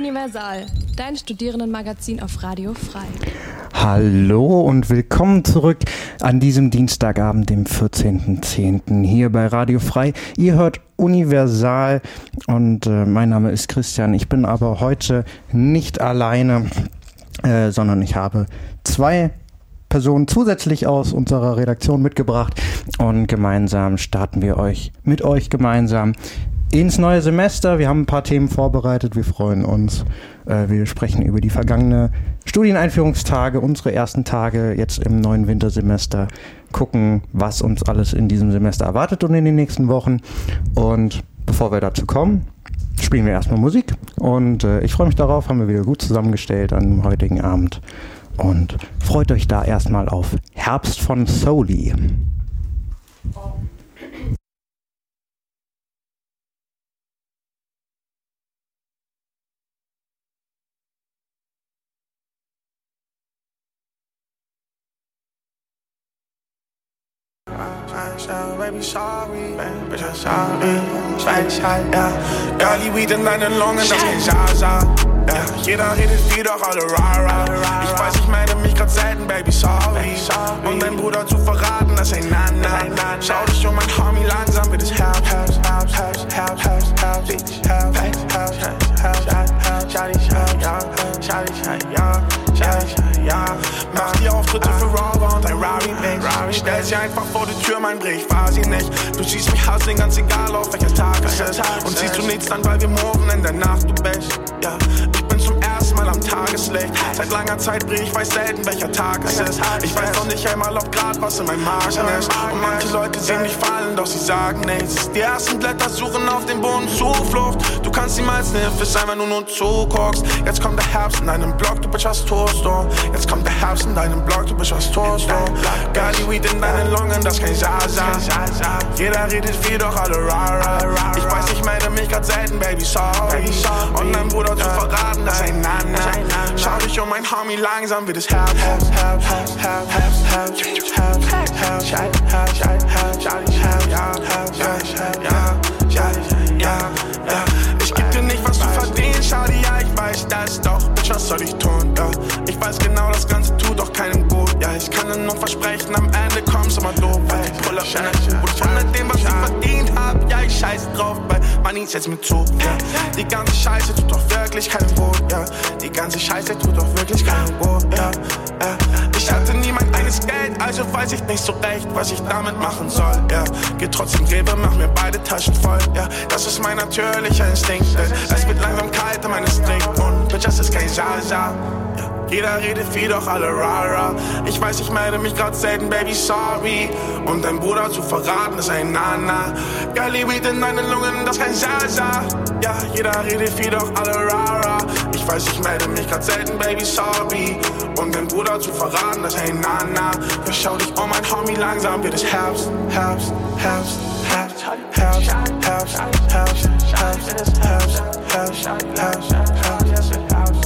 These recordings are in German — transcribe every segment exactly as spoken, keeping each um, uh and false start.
Universal, dein Studierendenmagazin auf Radio Frei. Hallo und willkommen zurück an diesem Dienstagabend, dem vierzehnten zehnten hier bei Radio Frei. Ihr hört Universal und äh, mein Name ist Christian. Ich bin aber heute nicht alleine, äh, sondern ich habe zwei Personen zusätzlich aus unserer Redaktion mitgebracht und gemeinsam starten wir euch mit euch gemeinsam ins neue Semester. Wir haben ein paar Themen vorbereitet, wir freuen uns. Äh, wir sprechen über die vergangene Studieneinführungstage, unsere ersten Tage jetzt im neuen Wintersemester, gucken, was uns alles in diesem Semester erwartet und in den nächsten Wochen. Und bevor wir dazu kommen, spielen wir erstmal Musik. Und äh, ich freue mich darauf, haben wir wieder gut zusammengestellt an dem heutigen Abend. Und freut euch da erstmal auf Herbst von Soli. Baby, sorry, bitch, I'm sorry. Schweig, schweig, ja. Girlie, Weed in deinen Lungen, das ist kein Sasa. Ja, jeder redet viel, doch alle rara. Ich weiß, ich meine mich grad selten, Baby, sorry. Und dein Bruder zu verraten, das ist ein Nana. Schau dich um, mein Homie, langsam wird es Herbst, Herbst, Herbst, Herbst, Herbst, Herbst, Herbst, Herbst, Herbst, Herbst, Herbst, schau dich an, ja, schau dich an, ja, schau dich an, ja. Mach die Auftritte für Raw und ein Rari nicht. Stell sie einfach vor die Tür, mein Brief, war sie nicht. Du siehst mich hassen, ganz egal auf welcher Tag es ist. Und siehst du nichts dann, weil wir morgen in der Nacht du bist. Ja, ich bin zum ersten Mal am Tageslicht. Seit langer Zeit brich, ich weiß selten welcher Tag es ist. Ich weiß noch nicht einmal, ob grad was in meinem Magen ist. Und manche Leute sehen mich fallen, doch sie sagen nichts. Die ersten Blätter suchen auf dem Boden Zuflucht. Du kannst niemals eine Hilfe sein, wenn du nur zuguckst. Jetzt kommt der Herbst in deinem Blog, du bist was Toast, oh. Jetzt kommt der Herbst in deinem Blog, du bist was Toast, oh. Girlie, Weed in deinen Lungen, das ist kein Sasa. Jeder redet viel, doch alle rara. Ich weiß, ich melde mich grad selten, Baby, sorry. Und dein Bruder zu verraten, das ist ein Nana. Schau dich um, mein Homie, langsam wird es Herbst, Herbst, Herbst, Herbst, Herbst, Herbst, Herbst, Herbst, Herbst, Herbst, Herbst, ja, ja. Ich geb dir nicht, was du verdienst, schade, ja, ich weiß das doch. Bitch, was soll ich tun, ja? Ich weiß genau, das Ganze tut doch keinem gut, ja. Ich kann dir nur versprechen, am Ende kommst du mal doof, weil ich pull up in der Tube und von dem, was ich verdient hab, ja, ich scheiß drauf, weil Money setzt mir zu, ja. Die ganze Scheiße tut doch wirklich keinen Gut, ja. Die ganze Scheiße tut doch wirklich keinen Gut, ja. ja. Ich hatte nie mein eigenes Geld, also weiß ich nicht so recht, was ich damit machen soll, ja. Geh trotzdem Rewe, mach mir beide Taschen voll, ja. Das ist mein natürlicher Instinkt, es wird langsam kalt in meines Drink und Bitch, das ist kein Sasa, ja. Jeder redet viel, doch alle rara. Ich weiß, ich melde mich grad selten, Baby, sorry. Und dein Bruder zu verraten, ist ein Nana. Girlie, Weed in deinen Lungen, das ist kein Sasa. Ja, jeder redet viel, doch alle rara. Ich weiß, ich melde mich grad selten, Baby, sorry. Und dein Bruder zu verraten, das ist ein Nana. Verschau dich um, mein Homie, langsam wird es Herbst, Herbst, Herbst, Herbst, Herbst, Herbst, Herbst, Herbst, Herbst, Herbst, Herbst, Herbst, Herbst.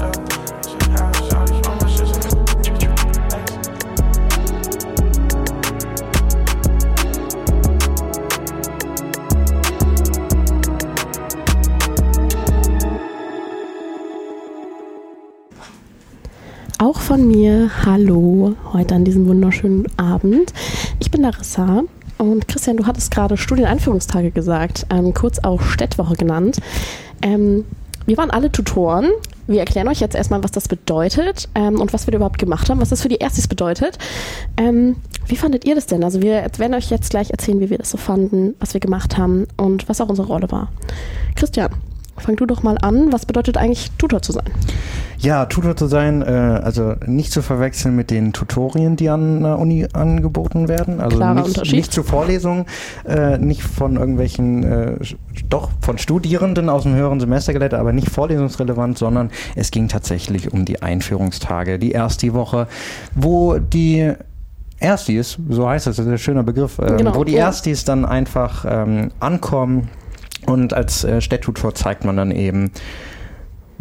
Auch von mir, hallo, heute an diesem wunderschönen Abend. Ich bin Larissa und Christian, du hattest gerade Studieneinführungstage gesagt, ähm, kurz auch Städtwoche genannt. Ähm, wir waren alle Tutoren. Wir erklären euch jetzt erstmal, was das bedeutet ähm, und was wir da überhaupt gemacht haben, was das für die Erstis bedeutet. Ähm, wie fandet ihr das denn? Also wir werden euch jetzt gleich erzählen, wie wir das so fanden, was wir gemacht haben und was auch unsere Rolle war. Christian, fang du doch mal an. Was bedeutet eigentlich, Tutor zu sein? Ja, Tutor zu sein, äh, also nicht zu verwechseln mit den Tutorien, die an der Uni angeboten werden. Also Klarer nicht, Unterschied. nicht zu Vorlesungen, äh, nicht von irgendwelchen, äh, doch von Studierenden aus dem höheren Semester geleitet, aber nicht vorlesungsrelevant, sondern es ging tatsächlich um die Einführungstage, die Ersti-Woche, wo die Erstis, so heißt das, das ist ein schöner Begriff, äh, genau, wo die ja. Erstis dann einfach ähm, ankommen und als äh, Städttutor zeigt man dann eben,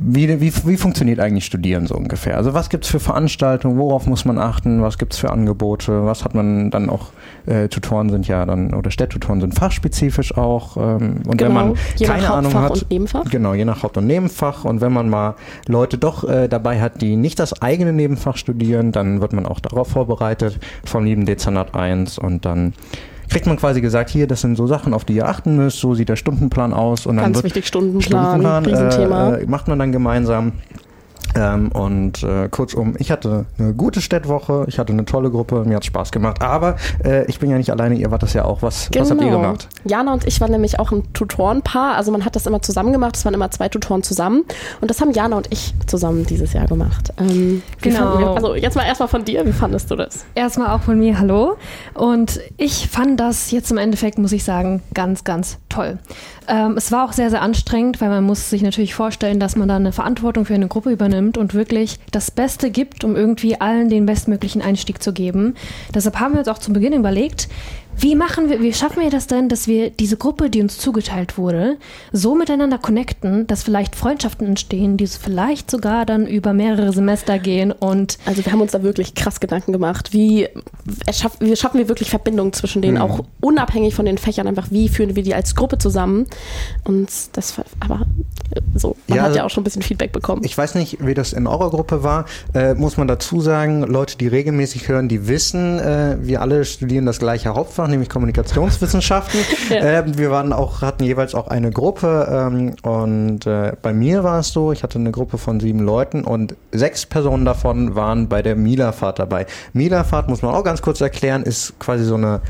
wie, wie, wie funktioniert eigentlich Studieren so ungefähr? Also was gibt es für Veranstaltungen, worauf muss man achten, was gibt es für Angebote, was hat man dann auch, äh, Tutoren sind ja dann, oder Städttutoren sind fachspezifisch auch. Ähm, und genau, wenn man je keine nach Ahnung Hauptfach hat, und Nebenfach. Genau, je nach Haupt- und Nebenfach. Und wenn man mal Leute doch äh, dabei hat, die nicht das eigene Nebenfach studieren, dann wird man auch darauf vorbereitet vom lieben Dezernat eins und dann kriegt man quasi gesagt, hier, das sind so Sachen, auf die ihr achten müsst, so sieht der Stundenplan aus. Und dann Ganz wird wichtig, Stundenplan, Stundenplan Riesenthema. äh, macht man dann gemeinsam. Ähm, und äh, kurzum, ich hatte eine gute Städtwoche, ich hatte eine tolle Gruppe, mir hat Spaß gemacht, aber äh, ich bin ja nicht alleine, ihr wart das ja auch. Was, genau. was habt ihr gemacht? Jana und ich waren nämlich auch ein Tutorenpaar, also man hat das immer zusammen gemacht, es waren immer zwei Tutoren zusammen und das haben Jana und ich zusammen dieses Jahr gemacht. Ähm, genau. Wir, also jetzt mal erstmal von dir, wie fandest du das? Erstmal auch von mir, hallo. Und ich fand das jetzt im Endeffekt, muss ich sagen, ganz, ganz toll. Ähm, es war auch sehr, sehr anstrengend, weil man muss sich natürlich vorstellen, dass man da eine Verantwortung für eine Gruppe übernimmt und wirklich das Beste gibt, um irgendwie allen den bestmöglichen Einstieg zu geben. Deshalb haben wir uns auch zu Beginn überlegt, wie machen wir, wie schaffen wir das denn, dass wir diese Gruppe, die uns zugeteilt wurde, so miteinander connecten, dass vielleicht Freundschaften entstehen, die vielleicht sogar dann über mehrere Semester gehen und also wir haben uns da wirklich krass Gedanken gemacht, wie, erschaff, wie schaffen wir wirklich Verbindungen zwischen denen, mhm. auch unabhängig von den Fächern, einfach wie führen wir die als Gruppe zusammen und das, aber so, man ja, hat also ja auch schon ein bisschen Feedback bekommen. Ich weiß nicht, wie das in eurer Gruppe war, äh, muss man dazu sagen, Leute, die regelmäßig hören, die wissen, äh, wir alle studieren das gleiche Hauptfach, nämlich Kommunikationswissenschaften. ja. äh, wir waren auch, hatten jeweils auch eine Gruppe ähm, und äh, bei mir war es so, ich hatte eine Gruppe von sieben Leuten und sechs Personen davon waren bei der Milafahrt dabei. Milafahrt, muss man auch ganz kurz erklären, ist quasi so eine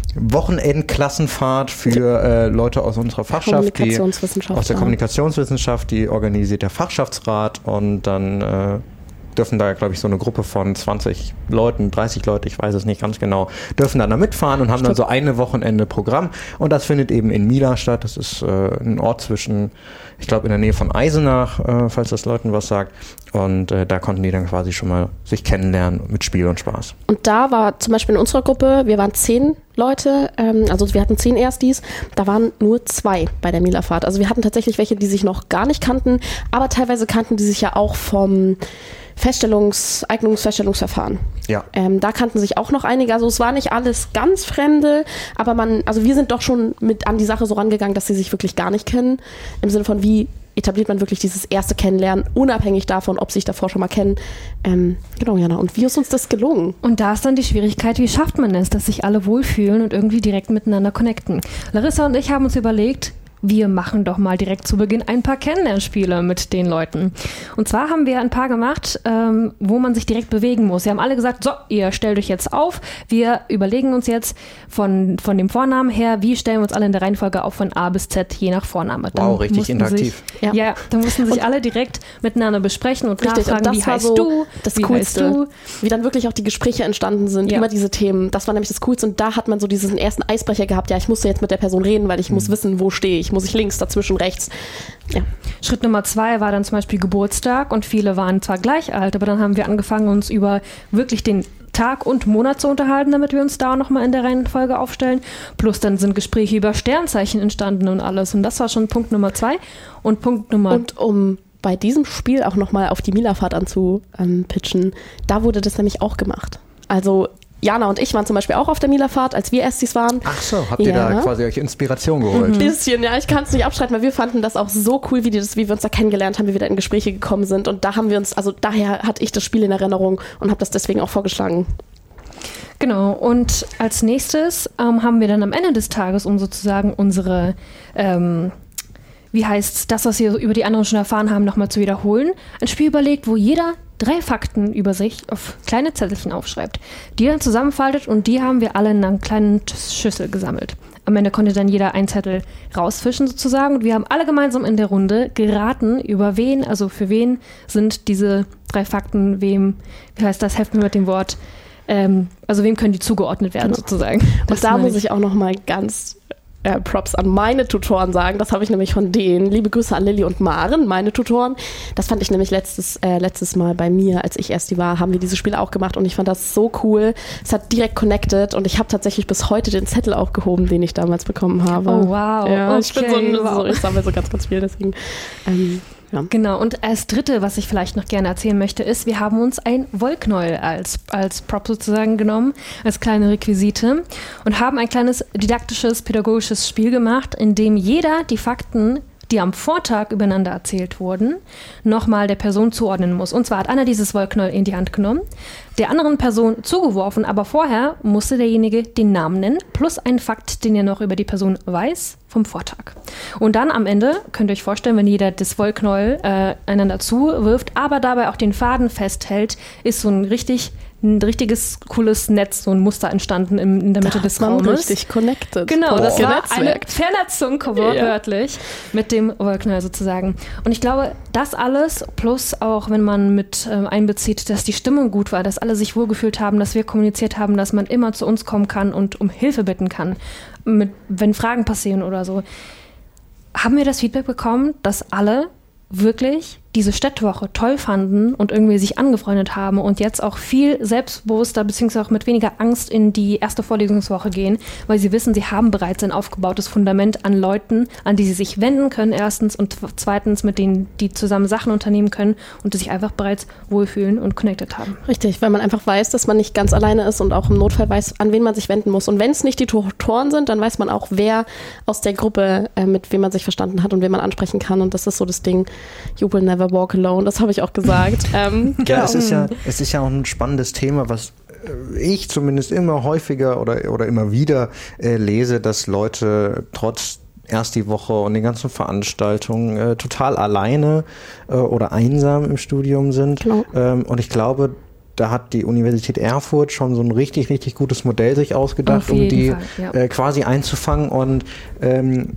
Wochenendklassenfahrt für äh, Leute aus unserer Fachschaft, die aus der Kommunikationswissenschaft, die organisiert der Fachschaftsrat und dann äh, dürfen da, glaube ich, so eine Gruppe von zwanzig Leuten, dreißig Leute, ich weiß es nicht ganz genau, dürfen dann da mitfahren und haben dann so eine Wochenende Programm und das findet eben in Mila statt. Das ist äh, ein Ort zwischen, ich glaube, in der Nähe von Eisenach, äh, falls das Leuten was sagt. Und äh, da konnten die dann quasi schon mal sich kennenlernen mit Spiel und Spaß. Und da war zum Beispiel in unserer Gruppe, wir waren zehn Leute, ähm, also wir hatten zehn Erstis, da waren nur zwei bei der Milafahrt. Also wir hatten tatsächlich welche, die sich noch gar nicht kannten, aber teilweise kannten die sich ja auch vom Feststellungs-, Eignungsfeststellungsverfahren. Ja. Ähm, da kannten sich auch noch einige. Also es war nicht alles ganz Fremde, aber man, also wir sind doch schon mit an die Sache so rangegangen, dass sie sich wirklich gar nicht kennen. Im Sinne von, wie etabliert man wirklich dieses erste Kennenlernen, unabhängig davon, ob sie sich davor schon mal kennen. Ähm, genau, Jana. Und wie ist uns das gelungen? Und da ist dann die Schwierigkeit, wie schafft man es, dass sich alle wohlfühlen und irgendwie direkt miteinander connecten. Larissa und ich haben uns überlegt, wir machen doch mal direkt zu Beginn ein paar Kennenlernspiele mit den Leuten. Und zwar haben wir ein paar gemacht, ähm, wo man sich direkt bewegen muss. Wir haben alle gesagt, so, ihr stellt euch jetzt auf. Wir überlegen uns jetzt von, von dem Vornamen her, wie stellen wir uns alle in der Reihenfolge auf von A bis Z, je nach Vorname. Dann wow, richtig interaktiv. Sich, ja. ja, dann mussten sich und alle direkt miteinander besprechen und richtig, nachfragen, und das wie heißt so du, das wie Coolste, heißt du. Wie dann wirklich auch die Gespräche entstanden sind, ja. über diese Themen. Das war nämlich das Coolste. Und da hat man so diesen ersten Eisbrecher gehabt, ja, ich musste jetzt mit der Person reden, weil ich hm. muss wissen, wo stehe ich. Muss ich links, dazwischen, rechts. Ja. Schritt Nummer zwei war dann zum Beispiel Geburtstag und viele waren zwar gleich alt, aber dann haben wir angefangen, uns über wirklich den Tag und Monat zu unterhalten, damit wir uns da nochmal in der Reihenfolge aufstellen. Plus dann sind Gespräche über Sternzeichen entstanden und alles. Und das war schon Punkt Nummer zwei. Und Punkt Nummer... Und um bei diesem Spiel auch nochmal auf die Milafahrt anzupitchen, da wurde das nämlich auch gemacht. Also Jana und ich waren zum Beispiel auch auf der Milafahrt, als wir Erstis waren. Ach so, habt ihr ja. da quasi euch Inspiration geholt? Ein bisschen, ja, ich kann es nicht abstreiten, weil wir fanden das auch so cool, wie, die das, wie wir uns da kennengelernt haben, wie wir da in Gespräche gekommen sind. Und da haben wir uns, also daher hatte ich das Spiel in Erinnerung und habe das deswegen auch vorgeschlagen. Genau, und als nächstes ähm, haben wir dann am Ende des Tages, um sozusagen unsere, ähm, wie heißt's, das, was wir über die anderen schon erfahren haben, nochmal zu wiederholen, ein Spiel überlegt, wo jeder drei Fakten über sich auf kleine Zettelchen aufschreibt, die dann zusammenfaltet und die haben wir alle in einer kleinen Schüssel gesammelt. Am Ende konnte dann jeder einen Zettel rausfischen sozusagen und wir haben alle gemeinsam in der Runde geraten, über wen, also für wen sind diese drei Fakten, wem, wie heißt das, helft mir mit dem Wort, ähm, also wem können die zugeordnet werden genau. sozusagen. Und da muss ich auch nochmal ganz Äh, Props an meine Tutoren sagen. Das habe ich nämlich von denen. Liebe Grüße an Lilly und Maren, meine Tutoren. Das fand ich nämlich letztes, äh, letztes Mal bei mir, als ich erst die war, haben wir dieses Spiel auch gemacht und ich fand das so cool. Es hat direkt connected und ich habe tatsächlich bis heute den Zettel aufgehoben, den ich damals bekommen habe. Oh wow. Ja, okay. ich bin so, so, ich sammle so ganz, ganz viel, deswegen ähm, Ja. Genau, und als dritte, was ich vielleicht noch gerne erzählen möchte, ist, wir haben uns ein Wollknäuel als, als Prop sozusagen genommen, als kleine Requisite und haben ein kleines didaktisches, pädagogisches Spiel gemacht, in dem jeder die Fakten, die am Vortag übereinander erzählt wurden, nochmal der Person zuordnen muss. Und zwar hat einer dieses Wollknäuel in die Hand genommen, der anderen Person zugeworfen, aber vorher musste derjenige den Namen nennen, plus einen Fakt, den er noch über die Person weiß, vom Vortag. Und dann am Ende, könnt ihr euch vorstellen, wenn jeder das Wollknäuel äh, einander zuwirft, aber dabei auch den Faden festhält, ist so ein richtig ein richtiges cooles Netz, so ein Muster entstanden in, in der Mitte da des man Raumes. Richtig connected. Genau, oh. das war Netzwerk. eine Vernetzung, wortwörtlich, ja. mit dem Wollknäuel sozusagen. Und ich glaube, das alles, plus auch, wenn man mit ähm, einbezieht, dass die Stimmung gut war, dass alle sich wohlgefühlt haben, dass wir kommuniziert haben, dass man immer zu uns kommen kann und um Hilfe bitten kann, mit, wenn Fragen passieren oder so, haben wir das Feedback bekommen, dass alle wirklich diese Städtewoche toll fanden und irgendwie sich angefreundet haben und jetzt auch viel selbstbewusster bzw. auch mit weniger Angst in die erste Vorlesungswoche gehen, weil sie wissen, sie haben bereits ein aufgebautes Fundament an Leuten, an die sie sich wenden können erstens und zweitens, mit denen die zusammen Sachen unternehmen können und die sich einfach bereits wohlfühlen und connected haben. Richtig, weil man einfach weiß, dass man nicht ganz alleine ist und auch im Notfall weiß, an wen man sich wenden muss. Und wenn es nicht die Tutoren sind, dann weiß man auch, wer aus der Gruppe, äh, mit wem man sich verstanden hat und wen man ansprechen kann. Und das ist so das Ding, you will never walk alone, das habe ich auch gesagt. ähm, ja, genau. es ist ja, es ist ja auch ein spannendes Thema, was ich zumindest immer häufiger oder, oder immer wieder äh, lese, dass Leute trotz erst die Woche und den ganzen Veranstaltungen äh, total alleine äh, oder einsam im Studium sind. Genau. Ähm, und ich glaube, da hat die Universität Erfurt schon so ein richtig, richtig gutes Modell sich ausgedacht, um die Fall, ja. äh, quasi einzufangen. Und ähm,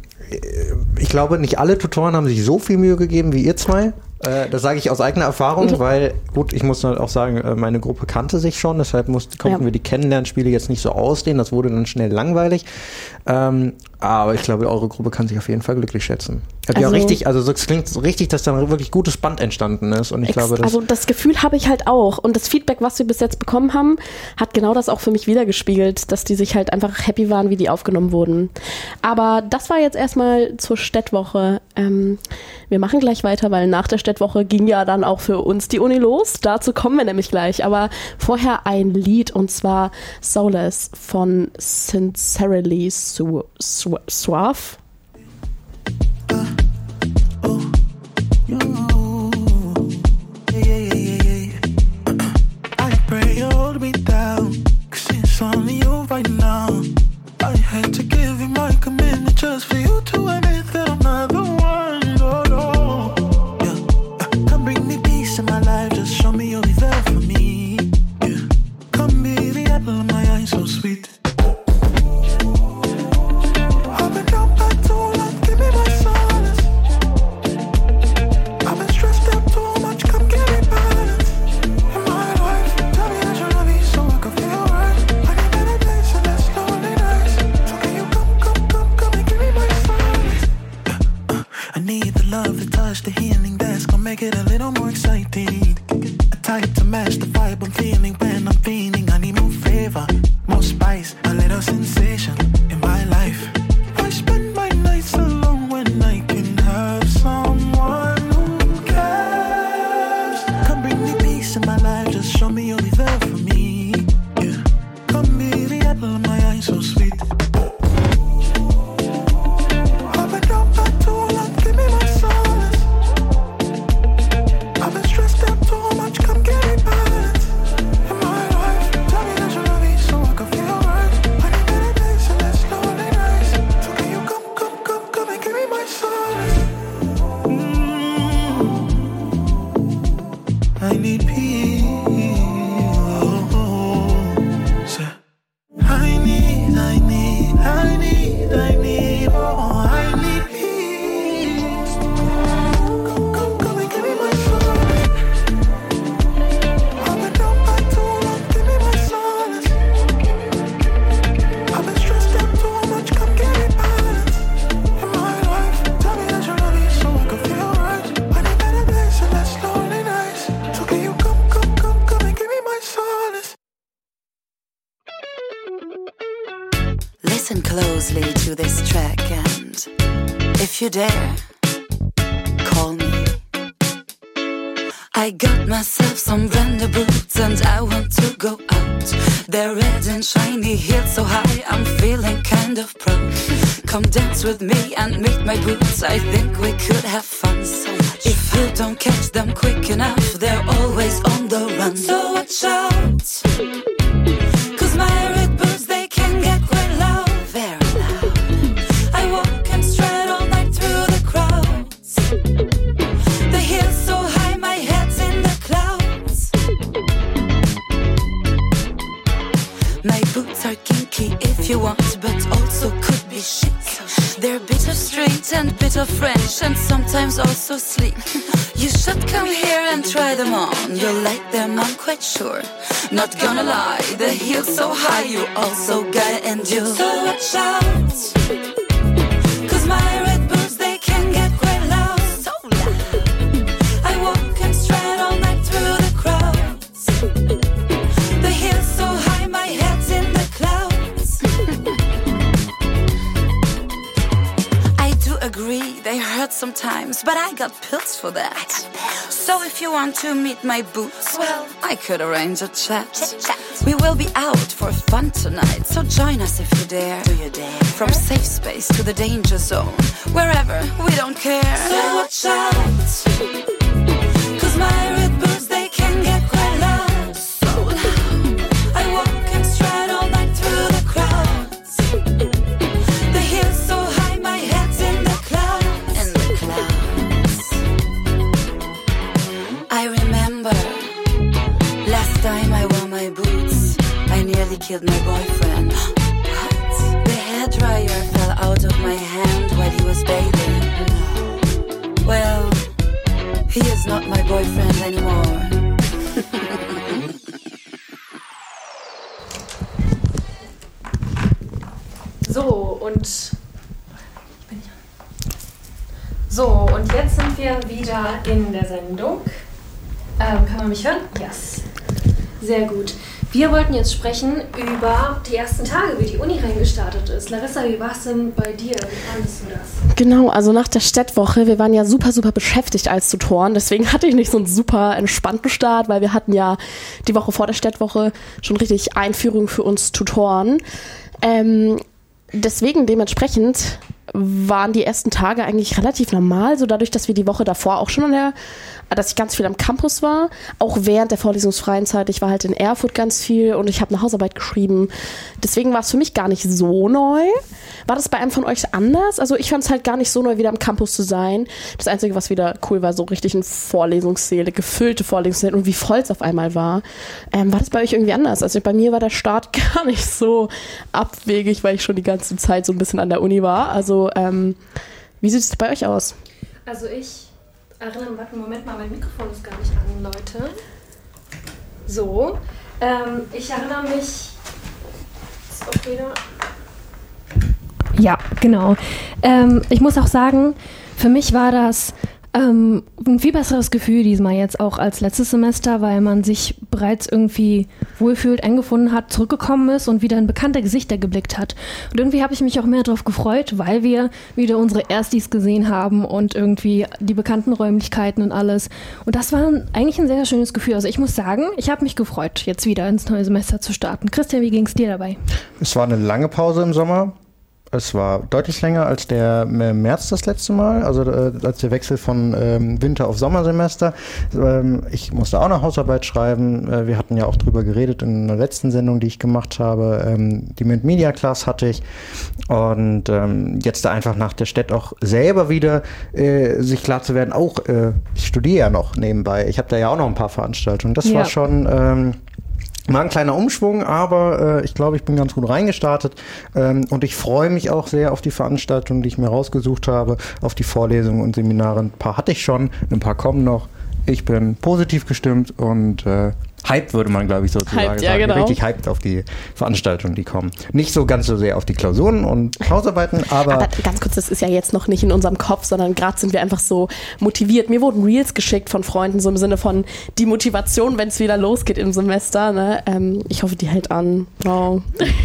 ich glaube, nicht alle Tutoren haben sich so viel Mühe gegeben wie ihr zwei. Äh, das sage ich aus eigener Erfahrung, weil, gut, ich muss halt auch sagen, meine Gruppe kannte sich schon, deshalb mussten, konnten ja. wir die Kennenlernspiele jetzt nicht so ausdehnen, das wurde dann schnell langweilig. Ähm, aber ich glaube, eure Gruppe kann sich auf jeden Fall glücklich schätzen. Hat ja Also, richtig, also es klingt so richtig, dass da ein wirklich gutes Band entstanden ist. Und ich ex- glaube, das also das Gefühl habe ich halt auch. Und das Feedback, was wir bis jetzt bekommen haben, hat genau das auch für mich wiedergespiegelt, dass die sich halt einfach happy waren, wie die aufgenommen wurden. Aber das war jetzt erstmal zur Städtwoche. Ähm, wir machen gleich weiter, weil nach der Städtwoche ging ja dann auch für uns die Uni los. Dazu kommen wir nämlich gleich. Aber vorher ein Lied, und zwar Soulless von Sincerely Su- Su- Suave. Only you right now. I hate to give you my commitment just for you to admit that I'm not the one. No, no. Yeah. Uh, come bring me peace in my life. Just show me you'll be there for me. Yeah. Come be the apple of my eye, so sweet. I've been down by too long. Give me my solace. I've been stressed out too much. Come give me balance in my life. Tell me that you love me so I can feel right. I need the love, the touch, the healing that's gonna make it a little more exciting. A type to match the vibe I'm feeling when I'm feeling. I need more flavor, more spice, a little sensation in my life. I spend my nights alone when I can have someone who cares. Come bring me peace in my life, just show me you'll be there for me. Yeah, come be the apple of my eye, so sweet. I need peace. I need, I need, I need, I need, oh, I need peace. Come, come, come and give me my solace. I've been down by too long, give me my solace. I've been stressed out too much, come give me balance in my life. Tell me that you love me so I can feel right. I need better days and less lonely nights. So can you come, come, come, come and give me my solace? Listen closely to this track and if you dare, call me. I got myself some brand new boots and I want to go out. They're red and shiny, heels so high, I'm feeling kind of proud. Come dance with me and meet my boots, I think we could have fun. So if you don't catch them quick enough, they're always on the run. So watch out, cause my red boots, they can get quite loud. Very loud. I walk and stride all night through the crowds. The heels so high, my head's in the clouds. My boots are kinky if you want, but also could be chic. They're bit of street and bit of French and sometimes also sleek. You should come here and try them on. You'll like them, I'm quite sure. Not gonna lie, the heels so high, you also gotta endure. So watch out, cause my red boots, they can get quite loud. So loud. I walk and stride all night through the crowds. The heels so high, my head's in the clouds. I do agree, they hurt sometimes, but I got pills for that. So if you want to meet my boots, well, I could arrange a chat. Chit-chat. We will be out for fun tonight, so join us if you dare. Do you dare? From safe space to the danger zone, wherever, we don't care. So watch out, cause my red boots, they can get quite loud. So loud. I walk and stride all night through the crowds. The heels so high, my head's in the clouds. In the clouds. I remember last time I wore my boots, I nearly killed my boyfriend. What? The hairdryer fell out of my hand while he was bathing. Well, he is not my boyfriend anymore. So, und So, und jetzt sind wir wieder in der Sendung. Ähm, kann man mich hören? Yes. Sehr gut. Wir wollten jetzt sprechen über die ersten Tage, wie die Uni reingestartet ist. Larissa, wie war es denn bei dir? Wie fandest du das? Genau, also nach der Städtwoche, wir waren ja super, super beschäftigt als Tutoren. Deswegen hatte ich nicht so einen super entspannten Start, weil wir hatten ja die Woche vor der Städtwoche schon richtig Einführung für uns Tutoren. Ähm, deswegen dementsprechend waren die ersten Tage eigentlich relativ normal, so dadurch, dass wir die Woche davor auch schon an der, dass ich ganz viel am Campus war, auch während der vorlesungsfreien Zeit. Ich war halt in Erfurt ganz viel und ich habe eine Hausarbeit geschrieben. Deswegen war es für mich gar nicht so neu. War das bei einem von euch anders? Also ich fand es halt gar nicht so neu, wieder am Campus zu sein. Das Einzige, was wieder cool war, so richtig eine Vorlesungssäle, gefüllte Vorlesungssäle und wie voll es auf einmal war. Ähm, war das bei euch irgendwie anders? Also bei mir war der Start gar nicht so abwegig, weil ich schon die ganze Zeit so ein bisschen an der Uni war. Also ähm, wie sieht es bei euch aus? Also ich erinnere, warte, Moment mal, mein Mikrofon ist gar nicht an, Leute. So, ähm, ich erinnere mich, ist auch wieder... Ja, genau. Ähm, ich muss auch sagen, für mich war das ähm, ein viel besseres Gefühl diesmal jetzt auch als letztes Semester, weil man sich bereits irgendwie wohlfühlt, eingefunden hat, zurückgekommen ist und wieder in bekannte Gesichter geblickt hat. Und irgendwie habe ich mich auch mehr darauf gefreut, weil wir wieder unsere Erstis gesehen haben und irgendwie die bekannten Räumlichkeiten und alles. Und das war eigentlich ein sehr schönes Gefühl. Also ich muss sagen, ich habe mich gefreut, jetzt wieder ins neue Semester zu starten. Christian, wie ging es dir dabei? Es war eine lange Pause im Sommer. Es war deutlich länger als der März das letzte Mal, also äh, als der Wechsel von ähm, Winter- auf Sommersemester. Ähm, ich musste auch eine Hausarbeit schreiben. Äh, wir hatten ja auch drüber geredet in der letzten Sendung, die ich gemacht habe. Ähm, die Mint Media Class hatte ich. Und ähm, jetzt da einfach nach der Städt auch selber wieder äh, sich klar zu werden, auch äh, ich studiere ja noch nebenbei. Ich habe da ja auch noch ein paar Veranstaltungen. Das ja. war schon... Ähm, War ein kleiner Umschwung, aber äh, ich glaube, ich bin ganz gut reingestartet ähm, und ich freue mich auch sehr auf die Veranstaltungen, die ich mir rausgesucht habe, auf die Vorlesungen und Seminare. Ein paar hatte ich schon, ein paar kommen noch. Ich bin positiv gestimmt und äh, hyped, würde man, glaube ich, sozusagen hyped, ja, sagen. genau. Richtig hyped auf die Veranstaltungen, die kommen. Nicht so ganz so sehr auf die Klausuren und Hausarbeiten, aber... Aber ganz kurz, das ist ja jetzt noch nicht in unserem Kopf, sondern gerade sind wir einfach so motiviert. Mir wurden Reels geschickt von Freunden, so im Sinne von die Motivation, wenn es wieder losgeht im Semester. Ne? Ähm, ich hoffe, die hält an. Wow.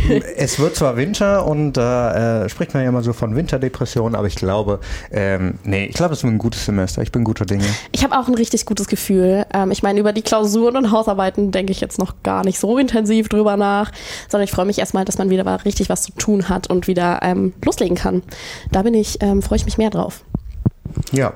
Es wird zwar Winter und da äh, spricht man ja immer so von Winterdepressionen, aber ich glaube, ähm, nee, ich glaube, es wird ein gutes Semester. Ich bin guter Dinge. Ich habe auch ein richtig gutes Gefühl. Ähm, ich meine, über die Klausuren und Hausarbeiten denke ich jetzt noch gar nicht so intensiv drüber nach, sondern ich freue mich erstmal, dass man wieder mal richtig was zu tun hat und wieder ähm, loslegen kann. Da bin ich, ähm, freue ich mich mehr drauf. Ja,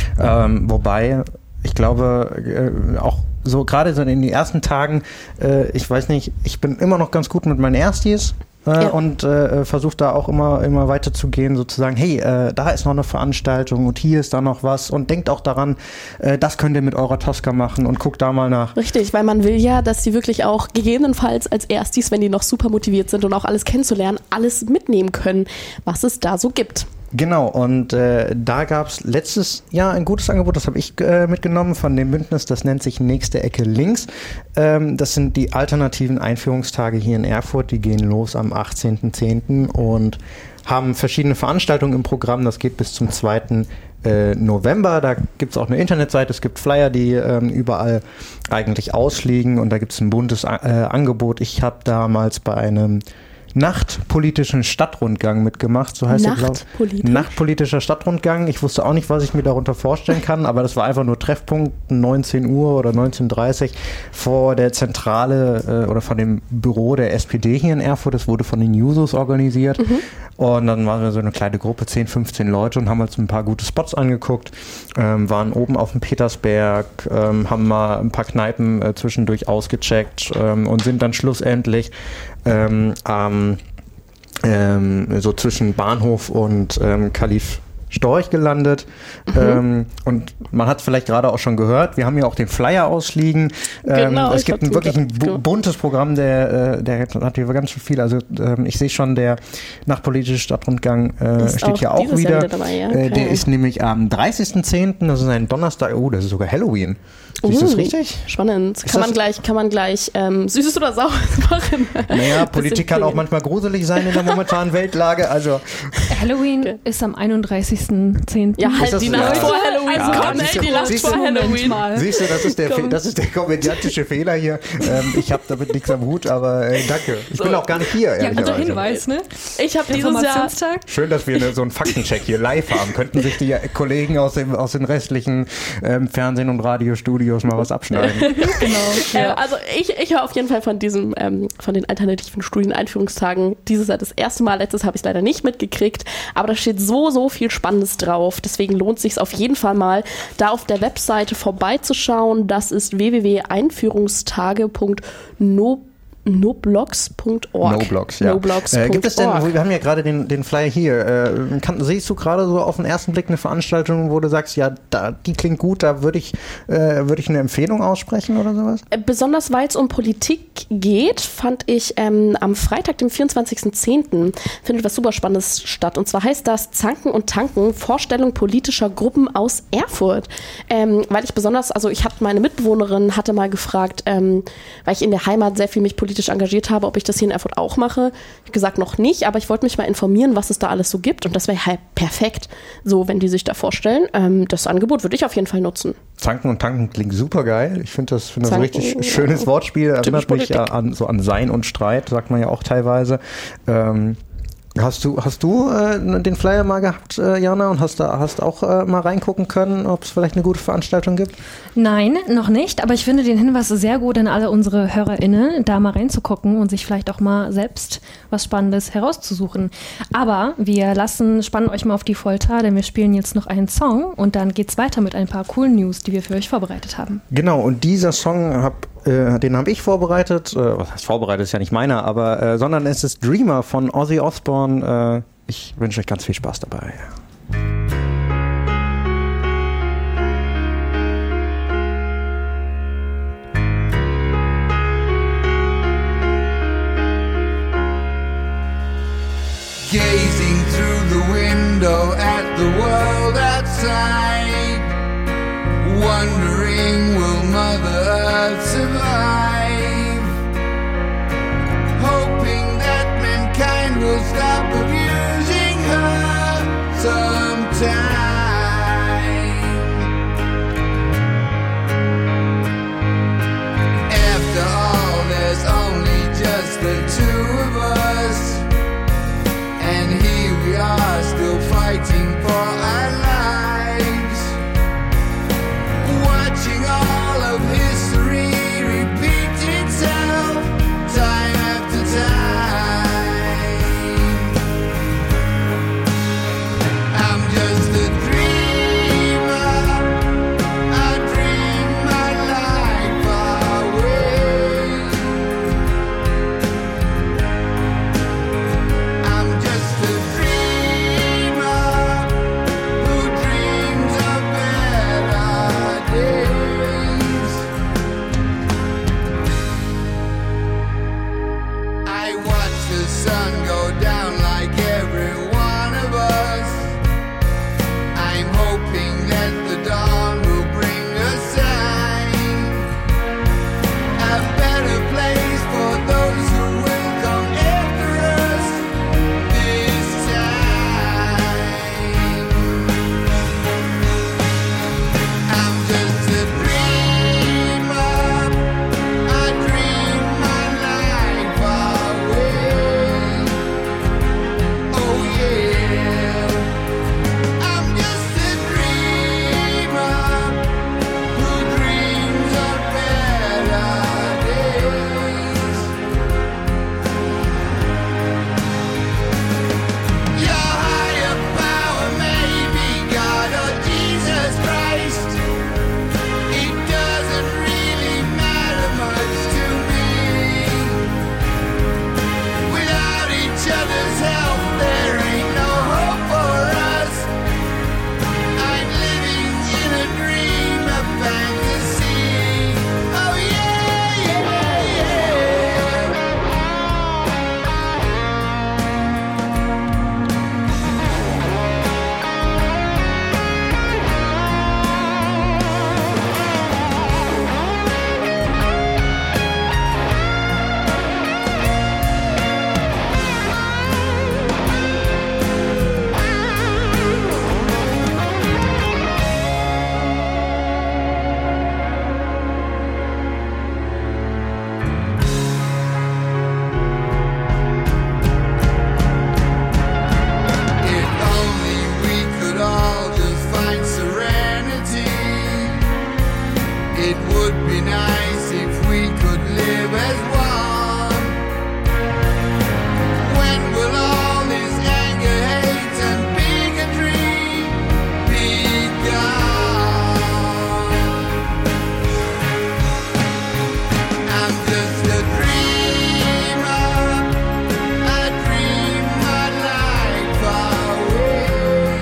ähm, wobei, ich glaube, äh, auch so gerade so in den ersten Tagen, äh, ich weiß nicht, ich bin immer noch ganz gut mit meinen Erstis. Äh, Ja. Und äh, versucht da auch immer, immer weiter zu gehen, sozusagen, hey, äh, da ist noch eine Veranstaltung und hier ist da noch was und denkt auch daran, äh, das könnt ihr mit eurer Tosca machen und guckt da mal nach. Richtig, weil man will ja, dass die wirklich auch gegebenenfalls als Erstis, wenn die noch super motiviert sind und auch alles kennenzulernen, alles mitnehmen können, was es da so gibt. Genau, und äh, da gab es letztes Jahr ein gutes Angebot, das habe ich äh, mitgenommen von dem Bündnis, das nennt sich Nächste Ecke Links. Ähm, das sind die alternativen Einführungstage hier in Erfurt, die gehen los am achtzehnten zehnten und haben verschiedene Veranstaltungen im Programm, das geht bis zum zweiten äh, November, da gibt es auch eine Internetseite, es gibt Flyer, die ähm, überall eigentlich ausliegen und da gibt es ein buntes äh, Angebot. Ich habe damals bei einem nachtpolitischen Stadtrundgang mitgemacht, so heißt er, glaube ich. Nachtpolitisch? Nachtpolitischer Stadtrundgang. Ich wusste auch nicht, was ich mir darunter vorstellen kann, aber das war einfach nur Treffpunkt neunzehn Uhr oder neunzehn Uhr dreißig vor der Zentrale äh, oder von dem Büro der S P D hier in Erfurt. Das wurde von den Jusos organisiert. Mhm. Und dann waren wir so eine kleine Gruppe, zehn, fünfzehn Leute und haben uns ein paar gute Spots angeguckt, ähm, waren oben auf dem Petersberg, ähm, haben mal ein paar Kneipen äh, zwischendurch ausgecheckt ähm, und sind dann schlussendlich ähm, ähm, ähm, so zwischen Bahnhof und ähm, Kalif Storch gelandet. Mhm. Ähm, und man hat es vielleicht gerade auch schon gehört, wir haben hier auch den Flyer ausliegen. Ähm, Genau, es gibt ein, wirklich ein bu- buntes Programm, der, äh, der hat hier ganz schön viel. Also ähm, ich sehe schon, der nachtpolitische Stadtrundgang äh, steht hier auch wieder. Dabei, ja? Okay. Äh, der Okay. ist nämlich am dreißigsten zehnten, das ist ein Donnerstag, oh, das ist sogar Halloween. Siehst du das Uh, richtig? Spannend. Ist Kann man das- gleich, kann man gleich ähm, Süßes oder Saures machen? Naja, Politik kann auch klingen. manchmal gruselig sein in der momentanen Weltlage. Also Halloween Okay. ist am einunddreißigsten zehnten Ja, Ist halt das- die Nacht ja. vor Halloween. Also, Komm, siehst ey, du- die Nacht siehst vor du- Halloween. mal. Siehst du, das ist der, Fe- Komm. das ist der komödiantische Fehler hier. Ähm, ich habe damit nichts am Hut, aber äh, danke. Ich bin auch gar nicht hier. Ja, guter ehrlicherweise. Hinweis, ne? Ich habe dieses Jahr... Informationstag. Schön, dass wir eine, so einen Faktencheck hier live haben. Könnten sich die Kollegen aus, dem, aus den restlichen ähm, Fernsehen- und Radiostudios mal was abschneiden. Genau. Äh, also ich, ich höre auf jeden Fall von diesem, ähm, von den alternativen Studieneinführungstagen dieses Jahr das erste Mal. Letztes habe ich es leider nicht mitgekriegt, aber da steht so, so viel Spannendes drauf. Deswegen lohnt es sich auf jeden Fall mal, da auf der Webseite vorbeizuschauen. Das ist w w w punkt einführungstage punkt no noblogs punkt org. Noblogs, ja. Noblogs Äh, gibt es denn, Punkt org. wir haben ja gerade den, den Flyer hier, äh, kann, siehst du gerade so auf den ersten Blick eine Veranstaltung, wo du sagst, ja, da, die klingt gut, da würde ich, äh, würde ich eine Empfehlung aussprechen oder sowas? Äh, Besonders weil es um Politik geht, fand ich ähm, am Freitag, dem vierundzwanzigsten zehnten findet was super Spannendes statt. Und zwar heißt das Zanken und Tanken, Vorstellung politischer Gruppen aus Erfurt. Ähm, weil ich besonders, also ich hatte meine Mitbewohnerin, hatte mal gefragt, ähm, weil ich in der Heimat sehr viel mich politisch engagiert habe, ob ich das hier in Erfurt auch mache. Ich habe gesagt, noch nicht, aber ich wollte mich mal informieren, was es da alles so gibt. Und das wäre halt perfekt, so wenn die sich da vorstellen. Ähm, das Angebot würde ich auf jeden Fall nutzen. Zanken und Tanken klingt super geil. Ich finde das, find das ein Zanken, richtig ja. schönes Wortspiel. Erinnert mich Politik. ja an, so an Sein und Streit, sagt man ja auch teilweise. Ähm, hast du, hast du äh, den Flyer mal gehabt, äh, Jana, und hast da hast auch äh, mal reingucken können, ob es vielleicht eine gute Veranstaltung gibt? Nein, noch nicht, aber ich finde den Hinweis sehr gut an alle unsere HörerInnen, da mal reinzugucken und sich vielleicht auch mal selbst was Spannendes herauszusuchen. Aber wir lassen, spannen euch mal auf die Folter, denn wir spielen jetzt noch einen Song und dann geht's weiter mit ein paar coolen News, die wir für euch vorbereitet haben. Genau, und dieser Song, hab, äh, den habe ich vorbereitet, äh, was heißt vorbereitet, ist ja nicht meiner, aber äh, sondern es ist Dreamer von Ozzy Osbourne. Äh, ich wünsche euch ganz viel Spaß dabei. Gazing through the window at the world outside, wondering will Mother Earth survive? It would be nice if we could live as one. When will all this anger, hate and bigotry be gone? I'm just a dreamer. I dream my life away.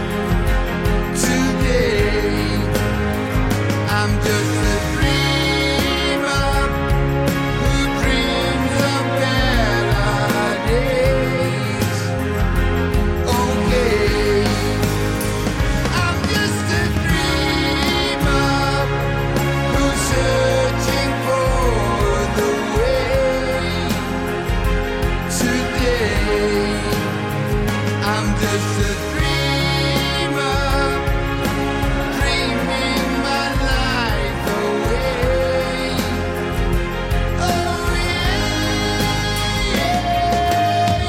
Today I'm just a dreamer who dreams of better days. Okay, I'm just a dreamer who's searching for the way. Today I'm just a dreamer, dreaming my life away. Oh yeah, yeah,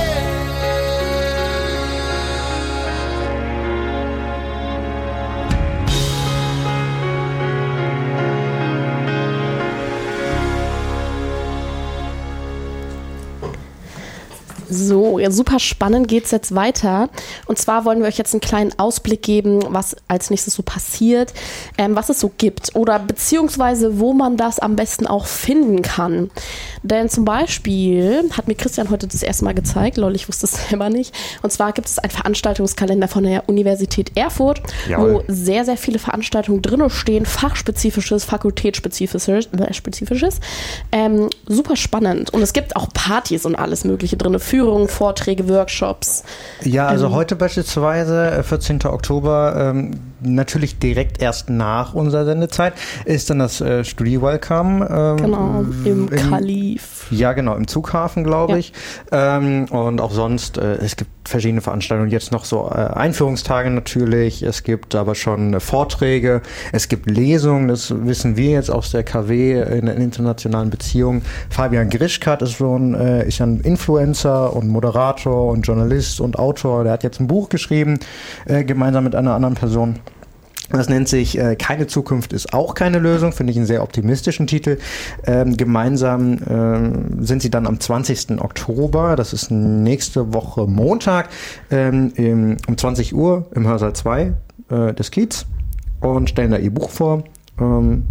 So, ja, super spannend geht's jetzt weiter. Und zwar wollen wir euch jetzt einen kleinen Ausblick geben, was als nächstes so passiert, ähm, was es so gibt oder beziehungsweise wo man das am besten auch finden kann. Denn zum Beispiel hat mir Christian heute das erste Mal gezeigt, lol, ich wusste es selber nicht. Und zwar gibt es einen Veranstaltungskalender von der Universität Erfurt, Jawohl. wo sehr, sehr viele Veranstaltungen drin stehen, fachspezifisches, fakultätsspezifisches, äh, spezifisches. Ähm, super spannend. Und es gibt auch Partys und alles mögliche drin, Führungen, Vorträge, Workshops. Ja, also Ähm, heute beispielsweise, äh, vierzehnten Oktober, ähm, natürlich direkt erst nach unserer Sendezeit, ist dann das äh, Studi-Welcome. Ähm, Genau, im im- Kalif. Ja, genau, im Zughafen, glaube Ja. ich. Ähm, und auch sonst, äh, es gibt verschiedene Veranstaltungen, jetzt noch so äh, Einführungstage natürlich, es gibt aber schon äh, Vorträge, es gibt Lesungen, das wissen wir jetzt aus der K W in, in internationalen Beziehungen. Fabian Grischkat ist so ein, äh, ist ja ein Influencer und Moderator und Journalist und Autor, der hat jetzt ein Buch geschrieben, äh, gemeinsam mit einer anderen Person. Das nennt sich äh, Keine Zukunft ist auch keine Lösung, finde ich einen sehr optimistischen Titel. Ähm, gemeinsam ähm, sind sie dann am zwanzigsten Oktober, das ist nächste Woche Montag, ähm, im, um zwanzig Uhr im Hörsaal zwei äh, des Kiez und stellen da ihr Buch vor. Ähm,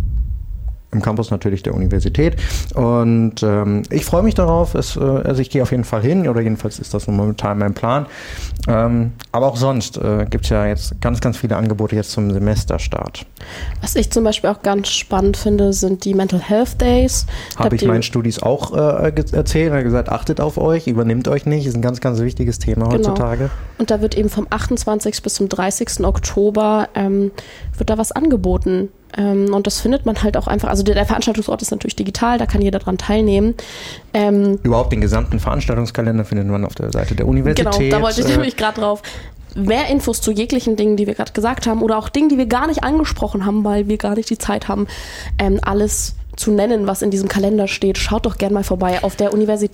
im Campus natürlich der Universität. Und ähm, ich freue mich darauf. Es, äh, also ich gehe auf jeden Fall hin, oder jedenfalls ist das momentan mein Plan. Ähm, aber auch sonst äh, gibt es ja jetzt ganz, ganz viele Angebote jetzt zum Semesterstart. Was ich zum Beispiel auch ganz spannend finde, sind die Mental Health Days. Da Habe ich habt ihr- meinen Studis auch äh, ge- erzählt und gesagt, achtet auf euch, übernimmt euch nicht. Ist ein ganz, ganz wichtiges Thema Genau. heutzutage. Und da wird eben vom achtundzwanzigsten bis zum dreißigsten Oktober ähm, wird da was angeboten. Ähm, und das findet man halt auch einfach, also der, der Veranstaltungsort ist natürlich digital, da kann jeder dran teilnehmen. Ähm, Überhaupt den gesamten Veranstaltungskalender findet man auf der Seite der Universität. Genau, da wollte ich Äh, nämlich gerade drauf. Mehr Infos zu jeglichen Dingen, die wir gerade gesagt haben oder auch Dingen, die wir gar nicht angesprochen haben, weil wir gar nicht die Zeit haben, ähm, alles zu nennen, was in diesem Kalender steht, schaut doch gerne mal vorbei auf der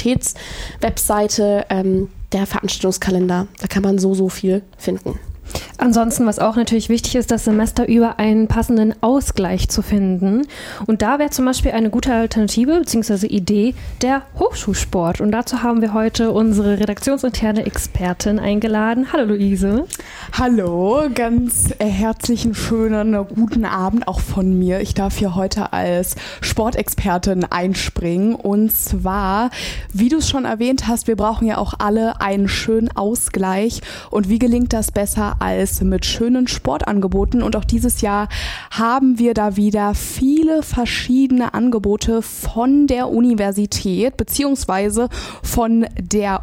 Universitätswebseite, ähm, der Veranstaltungskalender. Da kann man so, so viel finden. Ansonsten, was auch natürlich wichtig ist, das Semester über einen passenden Ausgleich zu finden. Und da wäre zum Beispiel eine gute Alternative bzw. Idee der Hochschulsport. Und dazu haben wir heute unsere redaktionsinterne Expertin eingeladen. Hallo Luise. Hallo, ganz äh, herzlichen, schönen, äh, guten Abend auch von mir. Ich darf hier heute als Sportexpertin einspringen. Und zwar, wie du es schon erwähnt hast, wir brauchen ja auch alle einen schönen Ausgleich. Und wie gelingt das besser als mit schönen Sportangeboten? Und auch dieses Jahr haben wir da wieder viele verschiedene Angebote von der Universität beziehungsweise von der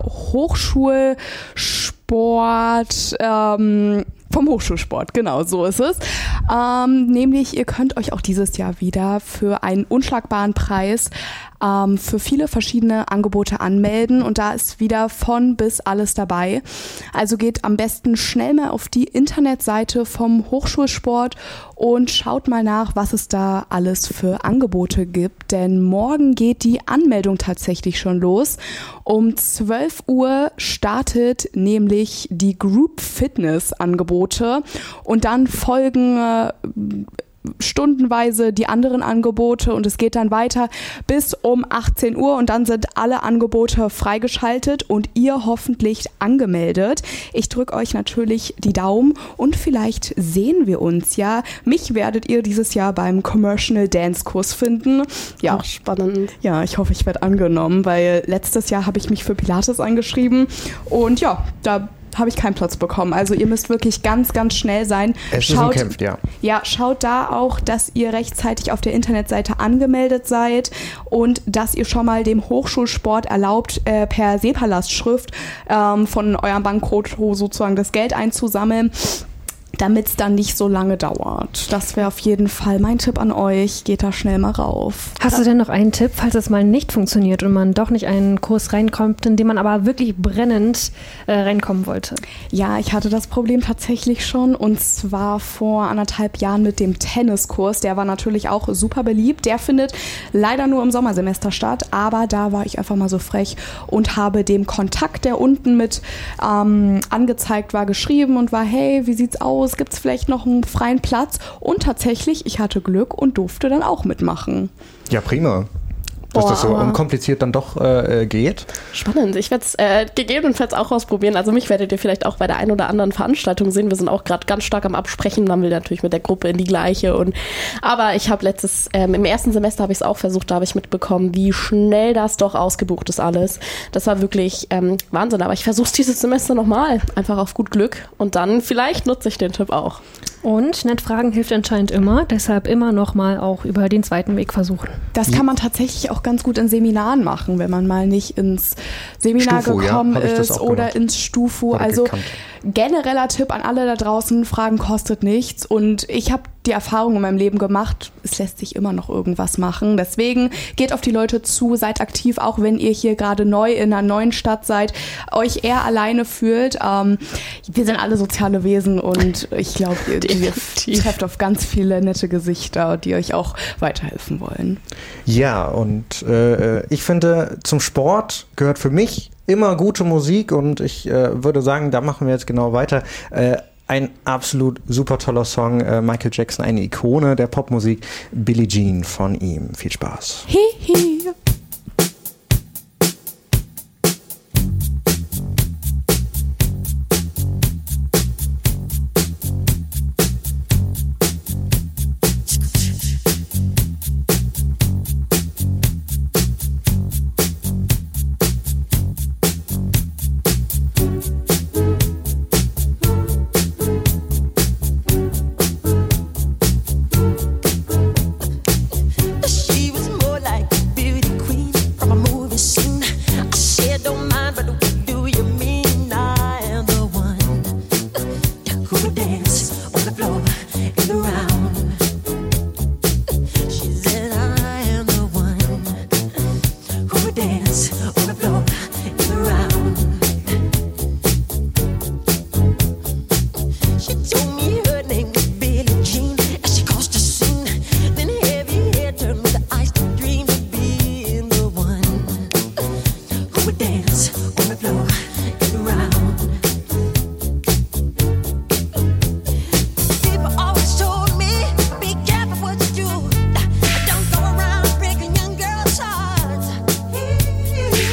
Hochschulsport, ähm, vom Hochschulsport, genau, so ist es. Ähm, nämlich, ihr könnt euch auch dieses Jahr wieder für einen unschlagbaren Preis ähm, für viele verschiedene Angebote anmelden und da ist wieder von bis alles dabei. Also geht am besten schnell mal auf die Internetseite vom Hochschulsport und schaut mal nach, was es da alles für Angebote gibt, denn morgen geht die Anmeldung tatsächlich schon los. Um zwölf Uhr startet nämlich die Group Fitness Angebote und dann folgen äh, stundenweise die anderen Angebote und es geht dann weiter bis um achtzehn Uhr und dann sind alle Angebote freigeschaltet und ihr hoffentlich angemeldet. Ich drücke euch natürlich die Daumen und vielleicht sehen wir uns ja. Mich werdet ihr dieses Jahr beim Commercial Dance Kurs finden. Ja, auch spannend. Ja, ich hoffe, ich werde angenommen, weil letztes Jahr habe ich mich für Pilates angeschrieben und ja, da habe ich keinen Platz bekommen. Also ihr müsst wirklich ganz, ganz schnell sein. Es schaut, ist umkämpft, ja. Ja, schaut da auch, dass ihr rechtzeitig auf der Internetseite angemeldet seid und dass ihr schon mal dem Hochschulsport erlaubt, äh, per SEPA-Lastschrift ähm, von eurem Bankkonto sozusagen das Geld einzusammeln, damit es dann nicht so lange dauert. Das wäre auf jeden Fall mein Tipp an euch. Geht da schnell mal rauf. Hast du denn noch einen Tipp, falls es mal nicht funktioniert und man doch nicht in einen Kurs reinkommt, in den man aber wirklich brennend äh, reinkommen wollte? Ja, ich hatte das Problem tatsächlich schon und zwar vor anderthalb Jahren mit dem Tenniskurs. Der war natürlich auch super beliebt. Der findet leider nur im Sommersemester statt, aber da war ich einfach mal so frech und habe dem Kontakt, der unten mit ähm, angezeigt war, geschrieben und war, hey, wie sieht's aus? Gibt es vielleicht noch einen freien Platz? Und tatsächlich, ich hatte Glück und durfte dann auch mitmachen. Ja, prima. Dass Boah, das so unkompliziert dann doch äh, geht. Spannend. Ich werde es äh, gegebenenfalls auch ausprobieren. Also mich werdet ihr vielleicht auch bei der einen oder anderen Veranstaltung sehen. Wir sind auch gerade ganz stark am Absprechen. Man will natürlich mit der Gruppe in die gleiche. Und aber ich habe letztes, ähm, im ersten Semester habe ich es auch versucht, da habe ich mitbekommen, wie schnell das doch ausgebucht ist alles. Das war wirklich ähm, Wahnsinn. Aber ich versuche es dieses Semester nochmal. Einfach auf gut Glück. Und dann vielleicht nutze ich den Tipp auch. Und nett fragen hilft anscheinend immer. Deshalb immer nochmal auch über den zweiten Weg versuchen. Das kann man tatsächlich auch ganz gut in Seminaren machen, wenn man mal nicht ins Seminar Stufo, gekommen ja, ist oder gemacht. ins Stufo. Oder Also gekannt. Genereller Tipp an alle da draußen, Fragen kostet nichts und ich habe die Erfahrung in meinem Leben gemacht, es lässt sich immer noch irgendwas machen. Deswegen geht auf die Leute zu, seid aktiv, auch wenn ihr hier gerade neu in einer neuen Stadt seid, euch eher alleine fühlt. Ähm, wir sind alle soziale Wesen und ich glaube, ihr, ihr trefft auf ganz viele nette Gesichter, die euch auch weiterhelfen wollen. Ja, und äh, ich finde, zum Sport gehört für mich immer gute Musik und ich äh, würde sagen, da machen wir jetzt genau weiter. Äh, ein absolut super toller Song, äh, Michael Jackson, eine Ikone der Popmusik, Billie Jean von ihm. Viel Spaß. Hihi. She was more like a beauty queen from a movie scene. I said, don't mind, but what do you mean? I am the one who would dance on the floor in the round. She said, I am the one who would dance on the floor in the round. She told me her name was Billie Jean as she crossed the scene. Then heavy hair turned with the eyes to dream of being the one who would dance on the floor and around. People always told me, be careful what you do. Don't go around breaking young girls' hearts.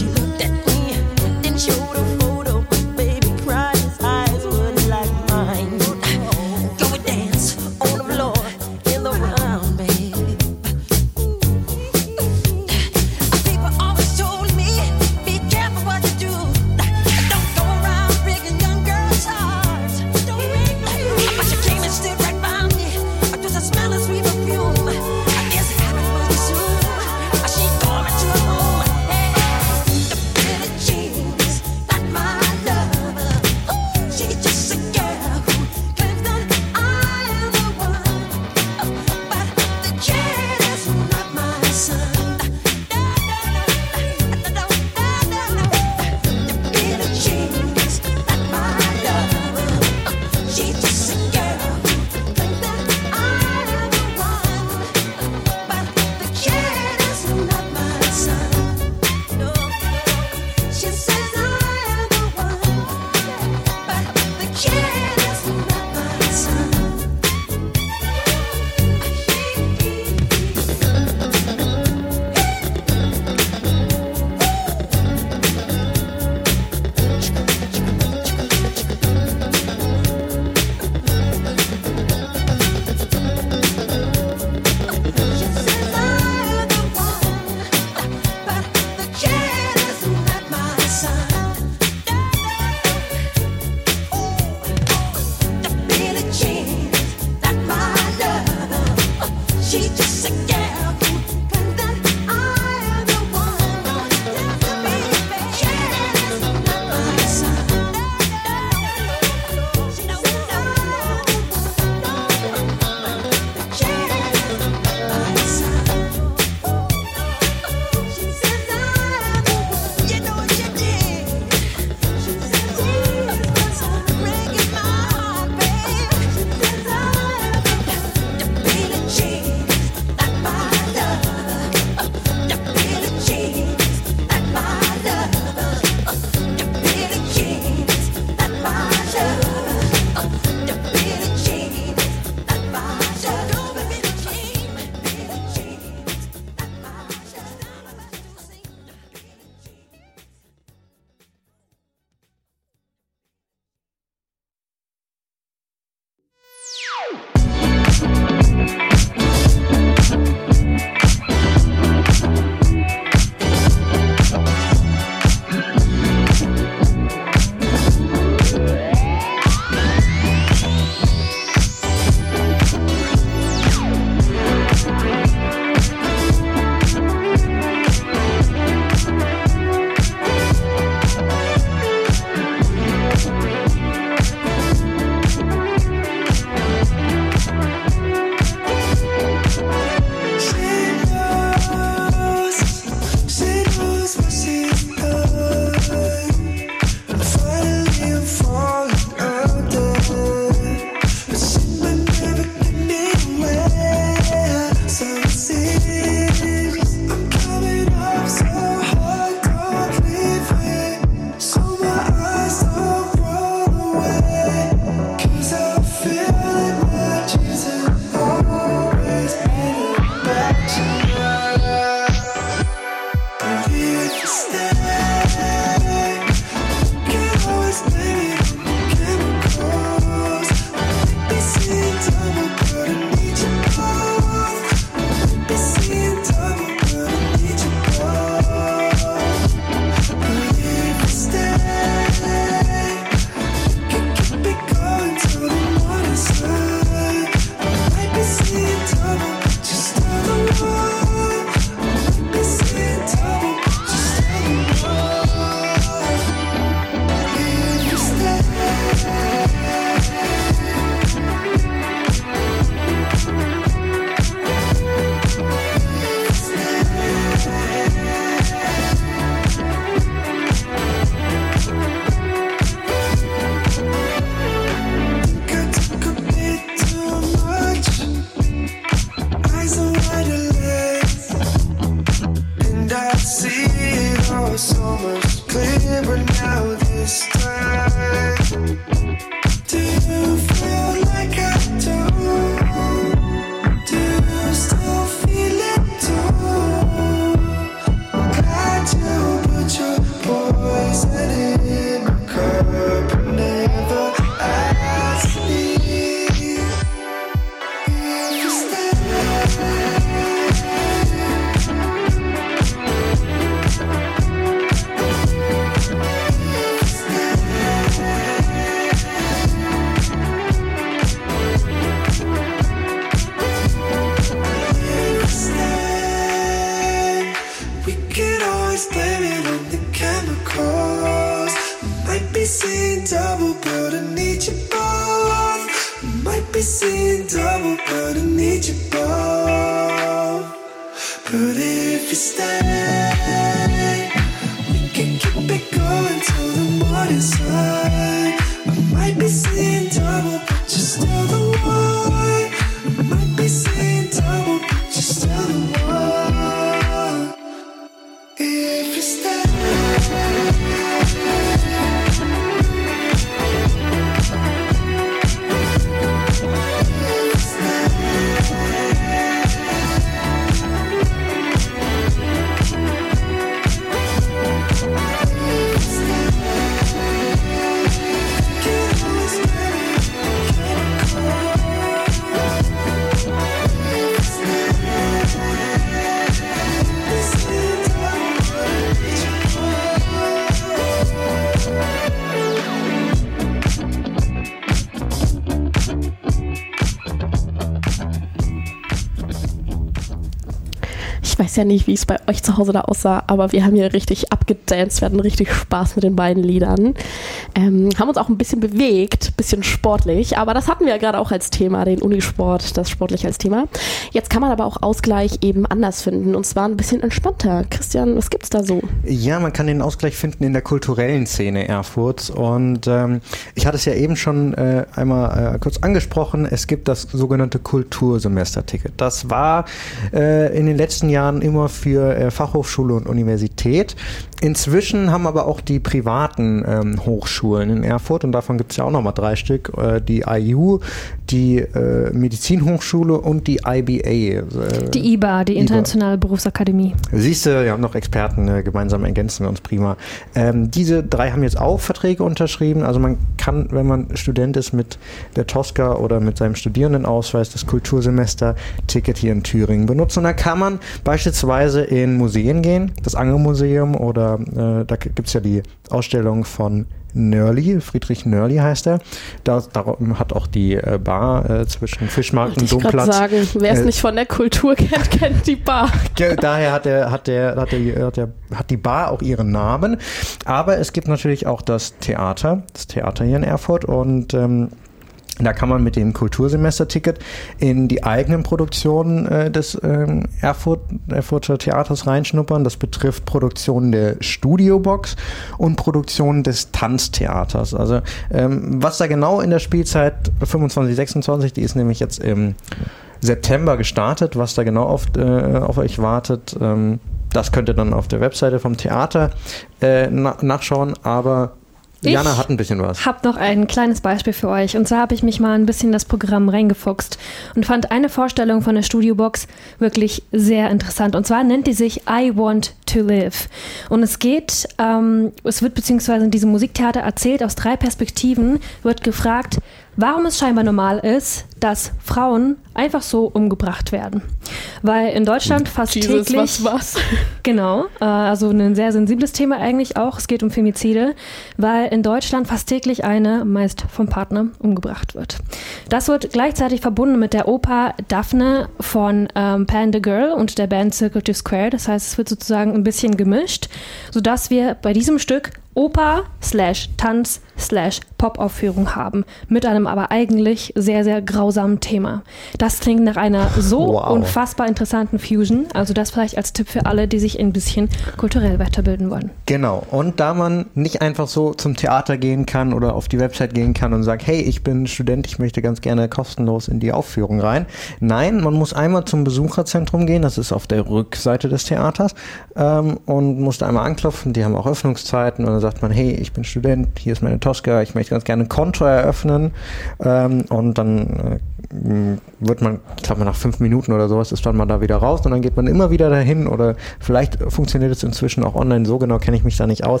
Ich weiß ja nicht, wie es bei euch zu Hause da aussah, aber wir haben hier richtig abgedanced, wir hatten richtig Spaß mit den beiden Liedern. Ähm, haben uns auch ein bisschen bewegt, ein bisschen sportlich, aber das hatten wir ja gerade auch als Thema, den Unisport, das sportlich als Thema. Jetzt kann man aber auch Ausgleich eben anders finden und zwar ein bisschen entspannter. Christian, was gibt's da so? Ja, man kann den Ausgleich finden in der kulturellen Szene Erfurts und ähm, ich hatte es ja eben schon äh, einmal äh, kurz angesprochen, es gibt das sogenannte Kultursemesterticket. Das war äh, in den letzten Jahren immer für äh, Fachhochschule und Universität. Inzwischen haben aber auch die privaten ähm, Hochschulen in Erfurt, und davon gibt es ja auch nochmal drei Stück, äh, die I U, die äh, Medizinhochschule und die I B A. Äh, die I B A, die Internationale I B A. Berufsakademie. Siehst du, wir haben noch Experten, äh, gemeinsam ergänzen wir uns prima. Ähm, diese drei haben jetzt auch Verträge unterschrieben, also man kann, wenn man Student ist, mit der Tosca oder mit seinem Studierendenausweis das Kultursemester-Ticket hier in Thüringen benutzen. Und da kann man beispielsweise in Museen gehen, das Angelmuseum, oder äh, da gibt es ja die Ausstellung von Nörli, Friedrich Nörli heißt er. Da, darum hat auch die äh, Bar äh, zwischen Fischmarkt und Domplatz. Ich sagen, wer es äh, nicht von der Kultur kennt, kennt die Bar. Daher hat, der, hat, der, hat, der, hat, der, hat die Bar auch ihren Namen. Aber es gibt natürlich auch das Theater, das Theater hier in Erfurt, und ähm, da kann man mit dem Kultursemesterticket in die eigenen Produktionen äh, des ähm, Erfurt, Erfurter Theaters reinschnuppern. Das betrifft Produktionen der Studiobox und Produktionen des Tanztheaters. Also ähm, was da genau in der Spielzeit fünfundzwanzig sechsundzwanzig, die ist nämlich jetzt im September gestartet, was da genau auf, äh, auf euch wartet, ähm, das könnt ihr dann auf der Webseite vom Theater äh, na- nachschauen, aber Jana hat ein bisschen was. Ich habe noch ein kleines Beispiel für euch. Und zwar habe ich mich mal ein bisschen in das Programm reingefuchst und fand eine Vorstellung von der Studiobox wirklich sehr interessant. Und zwar nennt die sich I Want to Live. Und es geht, ähm, es wird beziehungsweise in diesem Musiktheater erzählt, aus drei Perspektiven wird gefragt, warum es scheinbar normal ist, dass Frauen einfach so umgebracht werden. Weil in Deutschland fast Jesus, täglich... was, was? Genau, äh, also ein sehr sensibles Thema eigentlich auch. Es geht um Femizide, weil in Deutschland fast täglich eine, meist vom Partner, umgebracht wird. Das wird gleichzeitig verbunden mit der Oper Daphne von ähm, Panda Girl und der Band Circle to Square. Das heißt, es wird sozusagen ein bisschen gemischt, sodass wir bei diesem Stück Oper slash Tanz slash Pop-Aufführung haben, mit einem aber eigentlich sehr, sehr grausamen Thema. Das klingt nach einer so wow. unfassbar interessanten Fusion, also das vielleicht als Tipp für alle, die sich ein bisschen kulturell weiterbilden wollen. Genau, und da man nicht einfach so zum Theater gehen kann oder auf die Website gehen kann und sagt, hey, ich bin Student, ich möchte ganz gerne kostenlos in die Aufführung rein. Nein, man muss einmal zum Besucherzentrum gehen, das ist auf der Rückseite des Theaters, ähm, und muss da einmal anklopfen, die haben auch Öffnungszeiten, und dann sagt man, hey, ich bin Student, hier ist meine Tosca, ich möchte ganz gerne ein Konto eröffnen, ähm, und dann äh, wird man, ich glaube nach fünf Minuten oder sowas ist dann mal da wieder raus, und dann geht man immer wieder dahin, oder vielleicht funktioniert es inzwischen auch online, so genau kenne ich mich da nicht aus,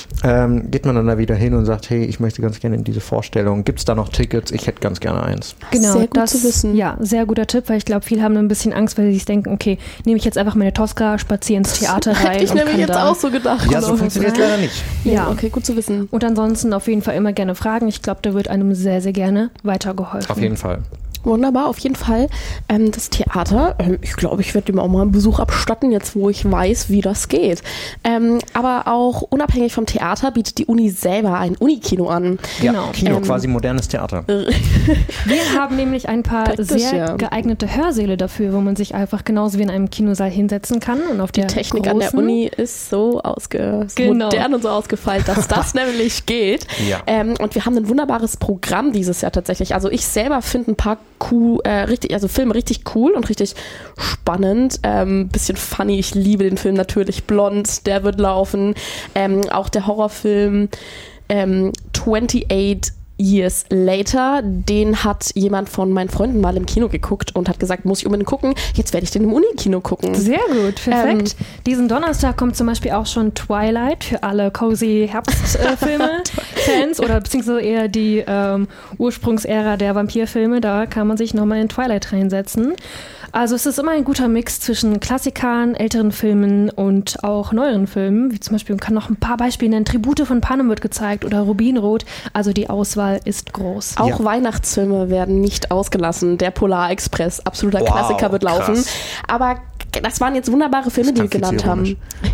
ähm, geht man dann da wieder hin und sagt, hey, ich möchte ganz gerne in diese Vorstellung, gibt es da noch Tickets? Ich hätte ganz gerne eins. Genau, sehr gut das, zu wissen. Ja, sehr guter Tipp, weil ich glaube, viele haben ein bisschen Angst, weil sie sich denken, okay, nehme ich jetzt einfach meine Tosca, spaziere ins Theater rein. Hätte ich nämlich jetzt auch so gedacht. Ja, so funktioniert es leider nicht. Ja, okay, gut zu wissen. Und ansonsten auf jeden Fall immer gerne fragen. Ich glaube, da wird einem sehr, sehr gerne weitergeholfen. Auf jeden Fall. Wunderbar, auf jeden Fall. Ähm, das Theater, ähm, ich glaube, ich werde dem auch mal einen Besuch abstatten, jetzt wo ich weiß, wie das geht. Ähm, aber auch unabhängig vom Theater bietet die Uni selber ein Unikino an. Ja, Genau. Kino, Ähm, quasi modernes Theater. Wir haben nämlich ein paar Praktisch, sehr ja. geeignete Hörsäle dafür, wo man sich einfach genauso wie in einem Kinosaal hinsetzen kann. Und auf Die der Technik großen, an der Uni ist so, ausge so Genau. modern und so ausgefeilt, dass das nämlich geht. Ja. Ähm, und wir haben ein wunderbares Programm dieses Jahr tatsächlich. Also ich selber finde ein paar cool, äh, richtig, also Filme richtig cool und richtig spannend. Ähm, bisschen funny. Ich liebe den Film natürlich. Blond, der wird laufen. Ähm, auch der Horrorfilm ähm, achtundzwanzig Years Later, den hat jemand von meinen Freunden mal im Kino geguckt und hat gesagt, muss ich unbedingt gucken. Jetzt werde ich den im Unikino gucken. Sehr gut, perfekt. Ähm, Diesen Donnerstag kommt zum Beispiel auch schon Twilight für alle cozy Herbstfilme-Fans oder beziehungsweise eher die ähm, Ursprungsära der Vampirfilme. Da kann man sich nochmal in Twilight reinsetzen. Also es ist immer ein guter Mix zwischen Klassikern, älteren Filmen und auch neueren Filmen. Wie zum Beispiel, man kann noch ein paar Beispiele nennen. Tribute von Panem wird gezeigt oder Rubinrot. Also die Auswahl ist groß. Auch Ja. Weihnachtsfilme werden nicht ausgelassen. Der Polarexpress, absoluter Wow, Klassiker, wird laufen. krass. Aber Das waren jetzt wunderbare Filme, die wir genannt haben.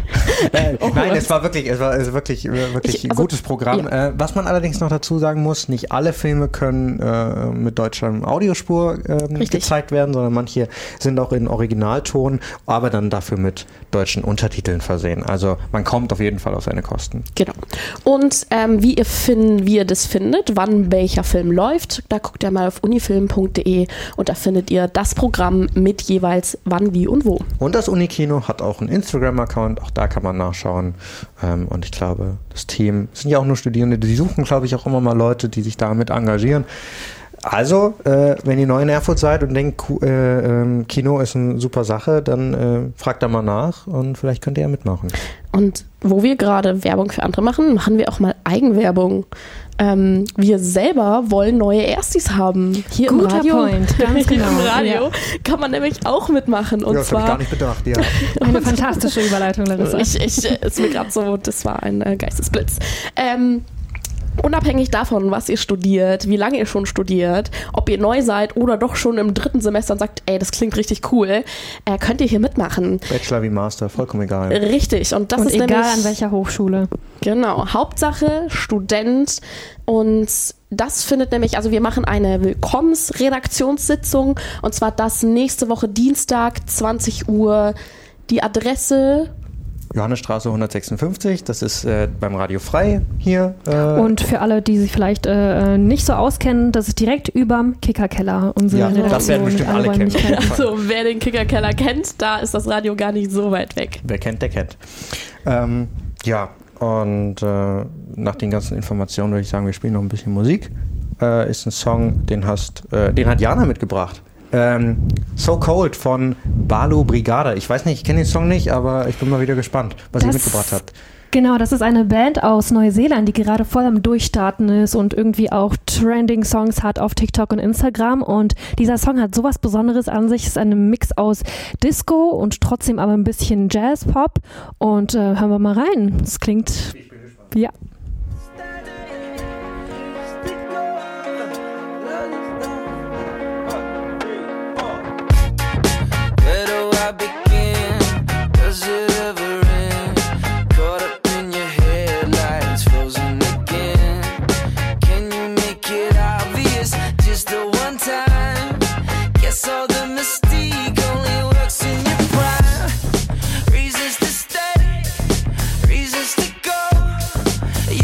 äh, oh, nein, es war wirklich, es war also wirklich, wirklich ich, ein also, gutes Programm. Ja. Äh, was man allerdings noch dazu sagen muss, nicht alle Filme können äh, mit deutscher Audiospur äh, gezeigt werden, sondern manche sind auch in Originalton, aber dann dafür mit deutschen Untertiteln versehen. Also man kommt auf jeden Fall auf seine Kosten. Genau. Und ähm, wie, ihr find, wie ihr das findet, wann welcher Film läuft, da guckt ihr mal auf unifilm punkt de und da findet ihr das Programm mit jeweils wann, wie und wo. Und das Unikino hat auch einen Instagram-Account, auch da kann man nachschauen. Ähm, und ich glaube, das Team sind ja auch nur Studierende, die suchen, glaube ich, auch immer mal Leute, die sich damit engagieren. Also, äh, wenn ihr neu in Erfurt seid und denkt, äh, äh, Kino ist eine super Sache, dann äh, fragt da mal nach und vielleicht könnt ihr ja mitmachen. Und wo wir gerade Werbung für andere machen, machen wir auch mal Eigenwerbung. Ähm, wir selber wollen neue Erstis haben. Hier Guter im Radio. Point, ganz genau. Im Radio Ja. kann man nämlich auch mitmachen. Und ja, das zwar habe ich gar nicht bedacht, ja. Eine fantastische Überleitung, Larissa. Ich, ich, ist mir gerade so, das war ein äh, Geistesblitz. Ähm, Unabhängig davon, was ihr studiert, wie lange ihr schon studiert, ob ihr neu seid oder doch schon im dritten Semester und sagt, ey, das klingt richtig cool, äh, könnt ihr hier mitmachen. Bachelor wie Master, vollkommen egal. Richtig. Und das und ist egal nämlich, an welcher Hochschule. Genau. Hauptsache Student. Und das findet nämlich, also wir machen eine Willkommensredaktionssitzung und zwar das nächste Woche Dienstag, zwanzig Uhr. Die Adresse... Johannesstraße hundertsechsundfünfzig, das ist äh, beim Radio Frei hier. Äh Und für alle, die sich vielleicht äh, nicht so auskennen, das ist direkt überm Kickerkeller. Unsere Ja, Redaktion das werden bestimmt mit alle kennen. Räumlichkeiten. Also wer den Kickerkeller kennt, da ist das Radio gar nicht so weit weg. Wer kennt, der kennt. Ähm, ja, und äh, nach den ganzen Informationen würde ich sagen, wir spielen noch ein bisschen Musik. Äh, ist ein Song, den, hast, äh, den hat Jana mitgebracht. Ähm, So Cold von Balu Brigada. Ich weiß nicht, ich kenne den Song nicht, aber ich bin mal wieder gespannt, was Das- ihr mitgebracht habt. Genau, das ist eine Band aus Neuseeland, die gerade voll am Durchstarten ist und irgendwie auch Trending-Songs hat auf TikTok und Instagram. Und dieser Song hat sowas Besonderes an sich. Es ist ein Mix aus Disco und trotzdem aber ein bisschen Jazz-Pop. Und äh, hören wir mal rein. Es klingt... Ja. Where do I begin? Does it ever end? Caught up in your headlights, frozen again. Can you make it obvious just the one time? Guess all the mystique only works in your prime. Reasons to stay, reasons to go.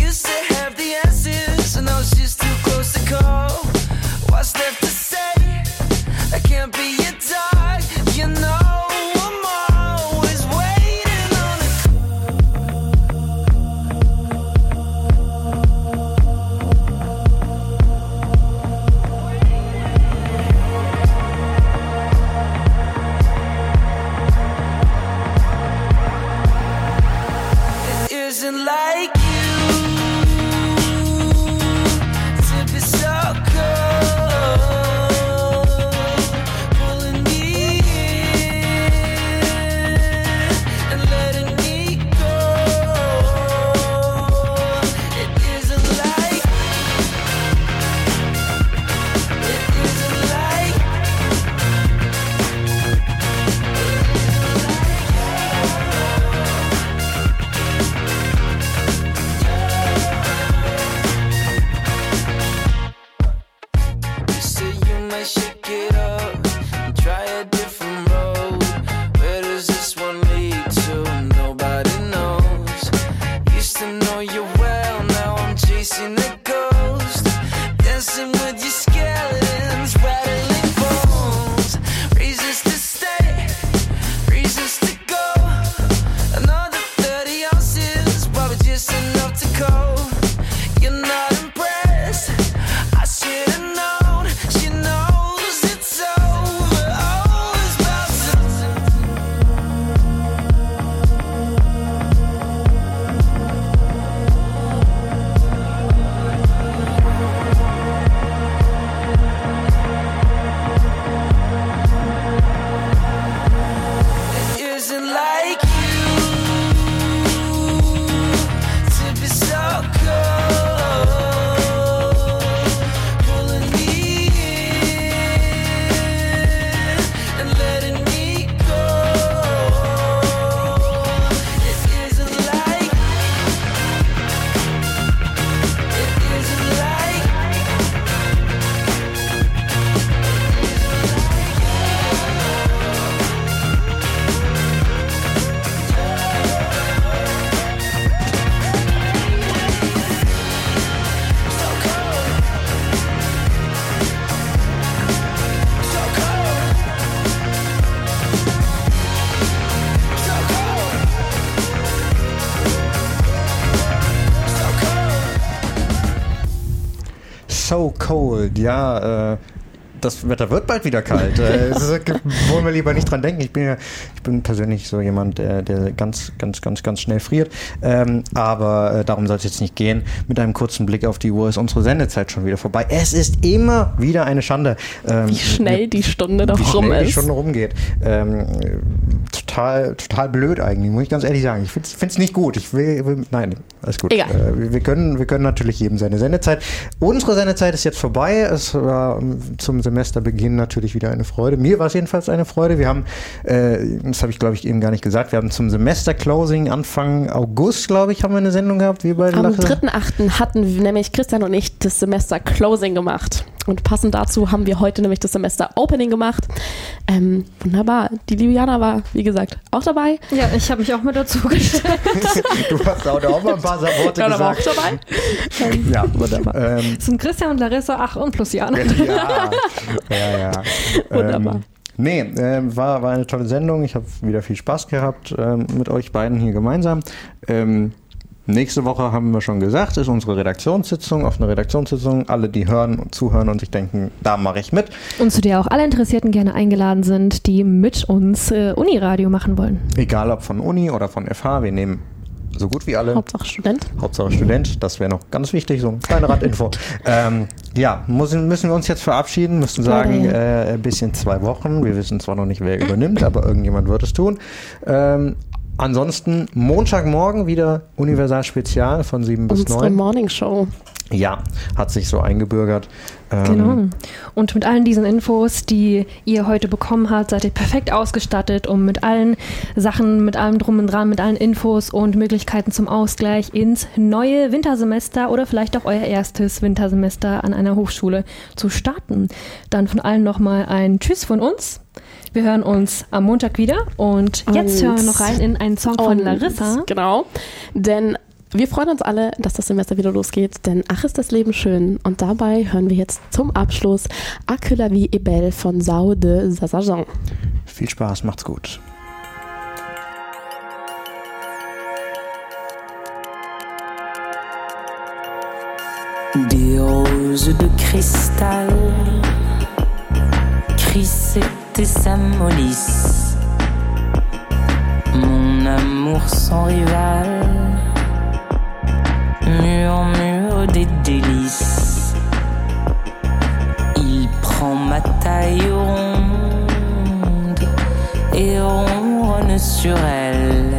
so cold. Ja, äh, das Wetter wird bald wieder kalt. Äh, es ist, wollen wir lieber nicht dran denken. Ich bin ja, ich bin persönlich so jemand, der, der ganz, ganz, ganz, ganz schnell friert. Ähm, aber äh, darum soll es jetzt nicht gehen. Mit einem kurzen Blick auf die Uhr ist unsere Sendezeit schon wieder vorbei. Es ist immer wieder eine Schande. Ähm, Wie schnell die Stunde doch wie rum schnell ist. die Stunde rumgeht. Ähm, total, total blöd eigentlich, muss ich ganz ehrlich sagen. Ich finde es nicht gut. Ich will, will, nein, alles gut. Egal. Äh, wir, wir, können, wir können natürlich jedem seine Sendezeit. Unsere Sendezeit ist jetzt vorbei. Es war zum Semesterbeginn natürlich wieder eine Freude. Mir war es jedenfalls eine Freude. Wir haben, äh, das habe ich glaube ich eben gar nicht gesagt, wir haben zum Semesterclosing Anfang August, glaube ich, haben wir eine Sendung gehabt. Wir beide Am Lache. dritten achten hatten nämlich Christian und ich das Semester-Closing gemacht. Und passend dazu haben wir heute nämlich das Semester-Opening gemacht. Ähm, wunderbar. Die liebe Jana war, wie gesagt, auch dabei. Ja, ich habe mich auch mit dazu gestellt. Du hast auch, auch mal ein paar Worte Jana war auch gesagt. dabei. Ähm, Ja, wunderbar. Ähm, Das sind Christian und Larissa, ach und plus Jana. ja, ja, ja. Wunderbar. Ähm, nee, äh, war, war eine tolle Sendung. Ich habe wieder viel Spaß gehabt ähm, mit euch beiden hier gemeinsam. Ähm, nächste Woche, haben wir schon gesagt, ist unsere Redaktionssitzung, offene Redaktionssitzung. Alle, die hören und zuhören und sich denken, da mache ich mit. Und zu der auch alle Interessierten gerne eingeladen sind, die mit uns äh, Uniradio machen wollen. Egal ob von Uni oder von F H, wir nehmen so gut wie alle. Hauptsache Student. Hauptsache Student, das wäre noch ganz wichtig, so eine kleine Randinfo. ähm, ja, müssen, müssen wir uns jetzt verabschieden, müssen sagen, äh, bis in zwei Wochen. Wir wissen zwar noch nicht, wer übernimmt, aber irgendjemand wird es tun. Ähm, ansonsten Montagmorgen wieder Universal Spezial von sieben bis Unsere neun. Morning Show. Ja, hat sich so eingebürgert. Ähm, Genau. Und mit allen diesen Infos, die ihr heute bekommen habt, seid ihr perfekt ausgestattet, um mit allen Sachen, mit allem Drum und Dran, mit allen Infos und Möglichkeiten zum Ausgleich ins neue Wintersemester oder vielleicht auch euer erstes Wintersemester an einer Hochschule zu starten. Dann von allen nochmal ein Tschüss von uns. Wir hören uns am Montag wieder und jetzt Und- hören wir noch rein in einen Song von Und- Larissa. Genau. Denn wir freuen uns alle, dass das Semester wieder losgeht, denn ach ist das Leben schön. Und dabei hören wir jetzt zum Abschluss A que la vie est belle von Sao de Sasajan. Viel Spaß, macht's gut. Des roses de cristal, Chryssette et Samolis, mon amour sans rival, murmure des délices. Il prend ma taille ronde et ronronne sur elle.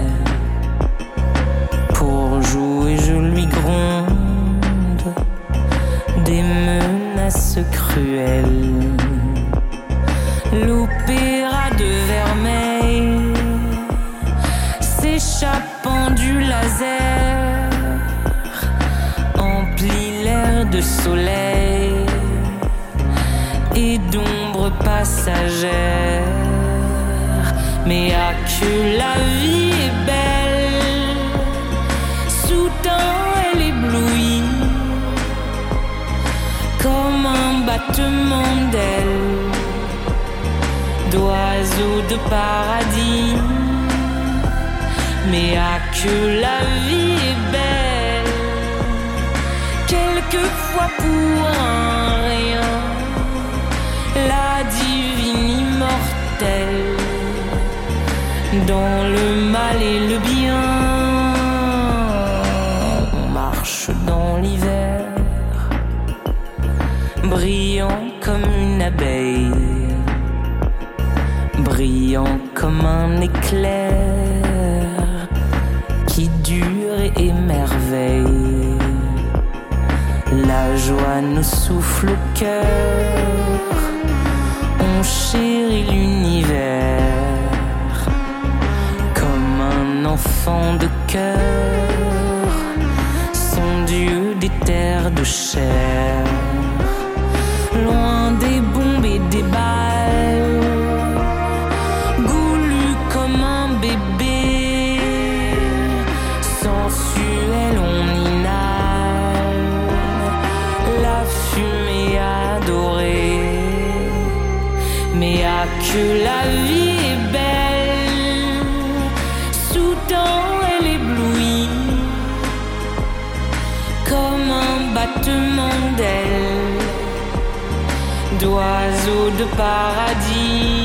Pour jouer, je lui gronde des menaces cruelles. L'opéra de vermeil s'échappant du laser emplit l'air de soleil et d'ombre passagère. Mais à que la vie est belle, soudain elle éblouit comme un battement d'ailes d'oiseaux de paradis. Mais à que la vie est belle, quelquefois pour un rien, la divine immortelle, dans le mal et le bien, on marche dans l'hiver, brillant comme une abeille, brillant comme un éclair qui dure et émerveille. La joie nous souffle au cœur, on chérit l'univers comme un enfant de cœur, son Dieu des terres de chair, loin des bombes et des balles, goulu comme un bébé, sensuel on inhale la fumée adorée. Mais à que la vie est belle, soudain elle éblouit comme un battement d'ailes oiseau de paradis.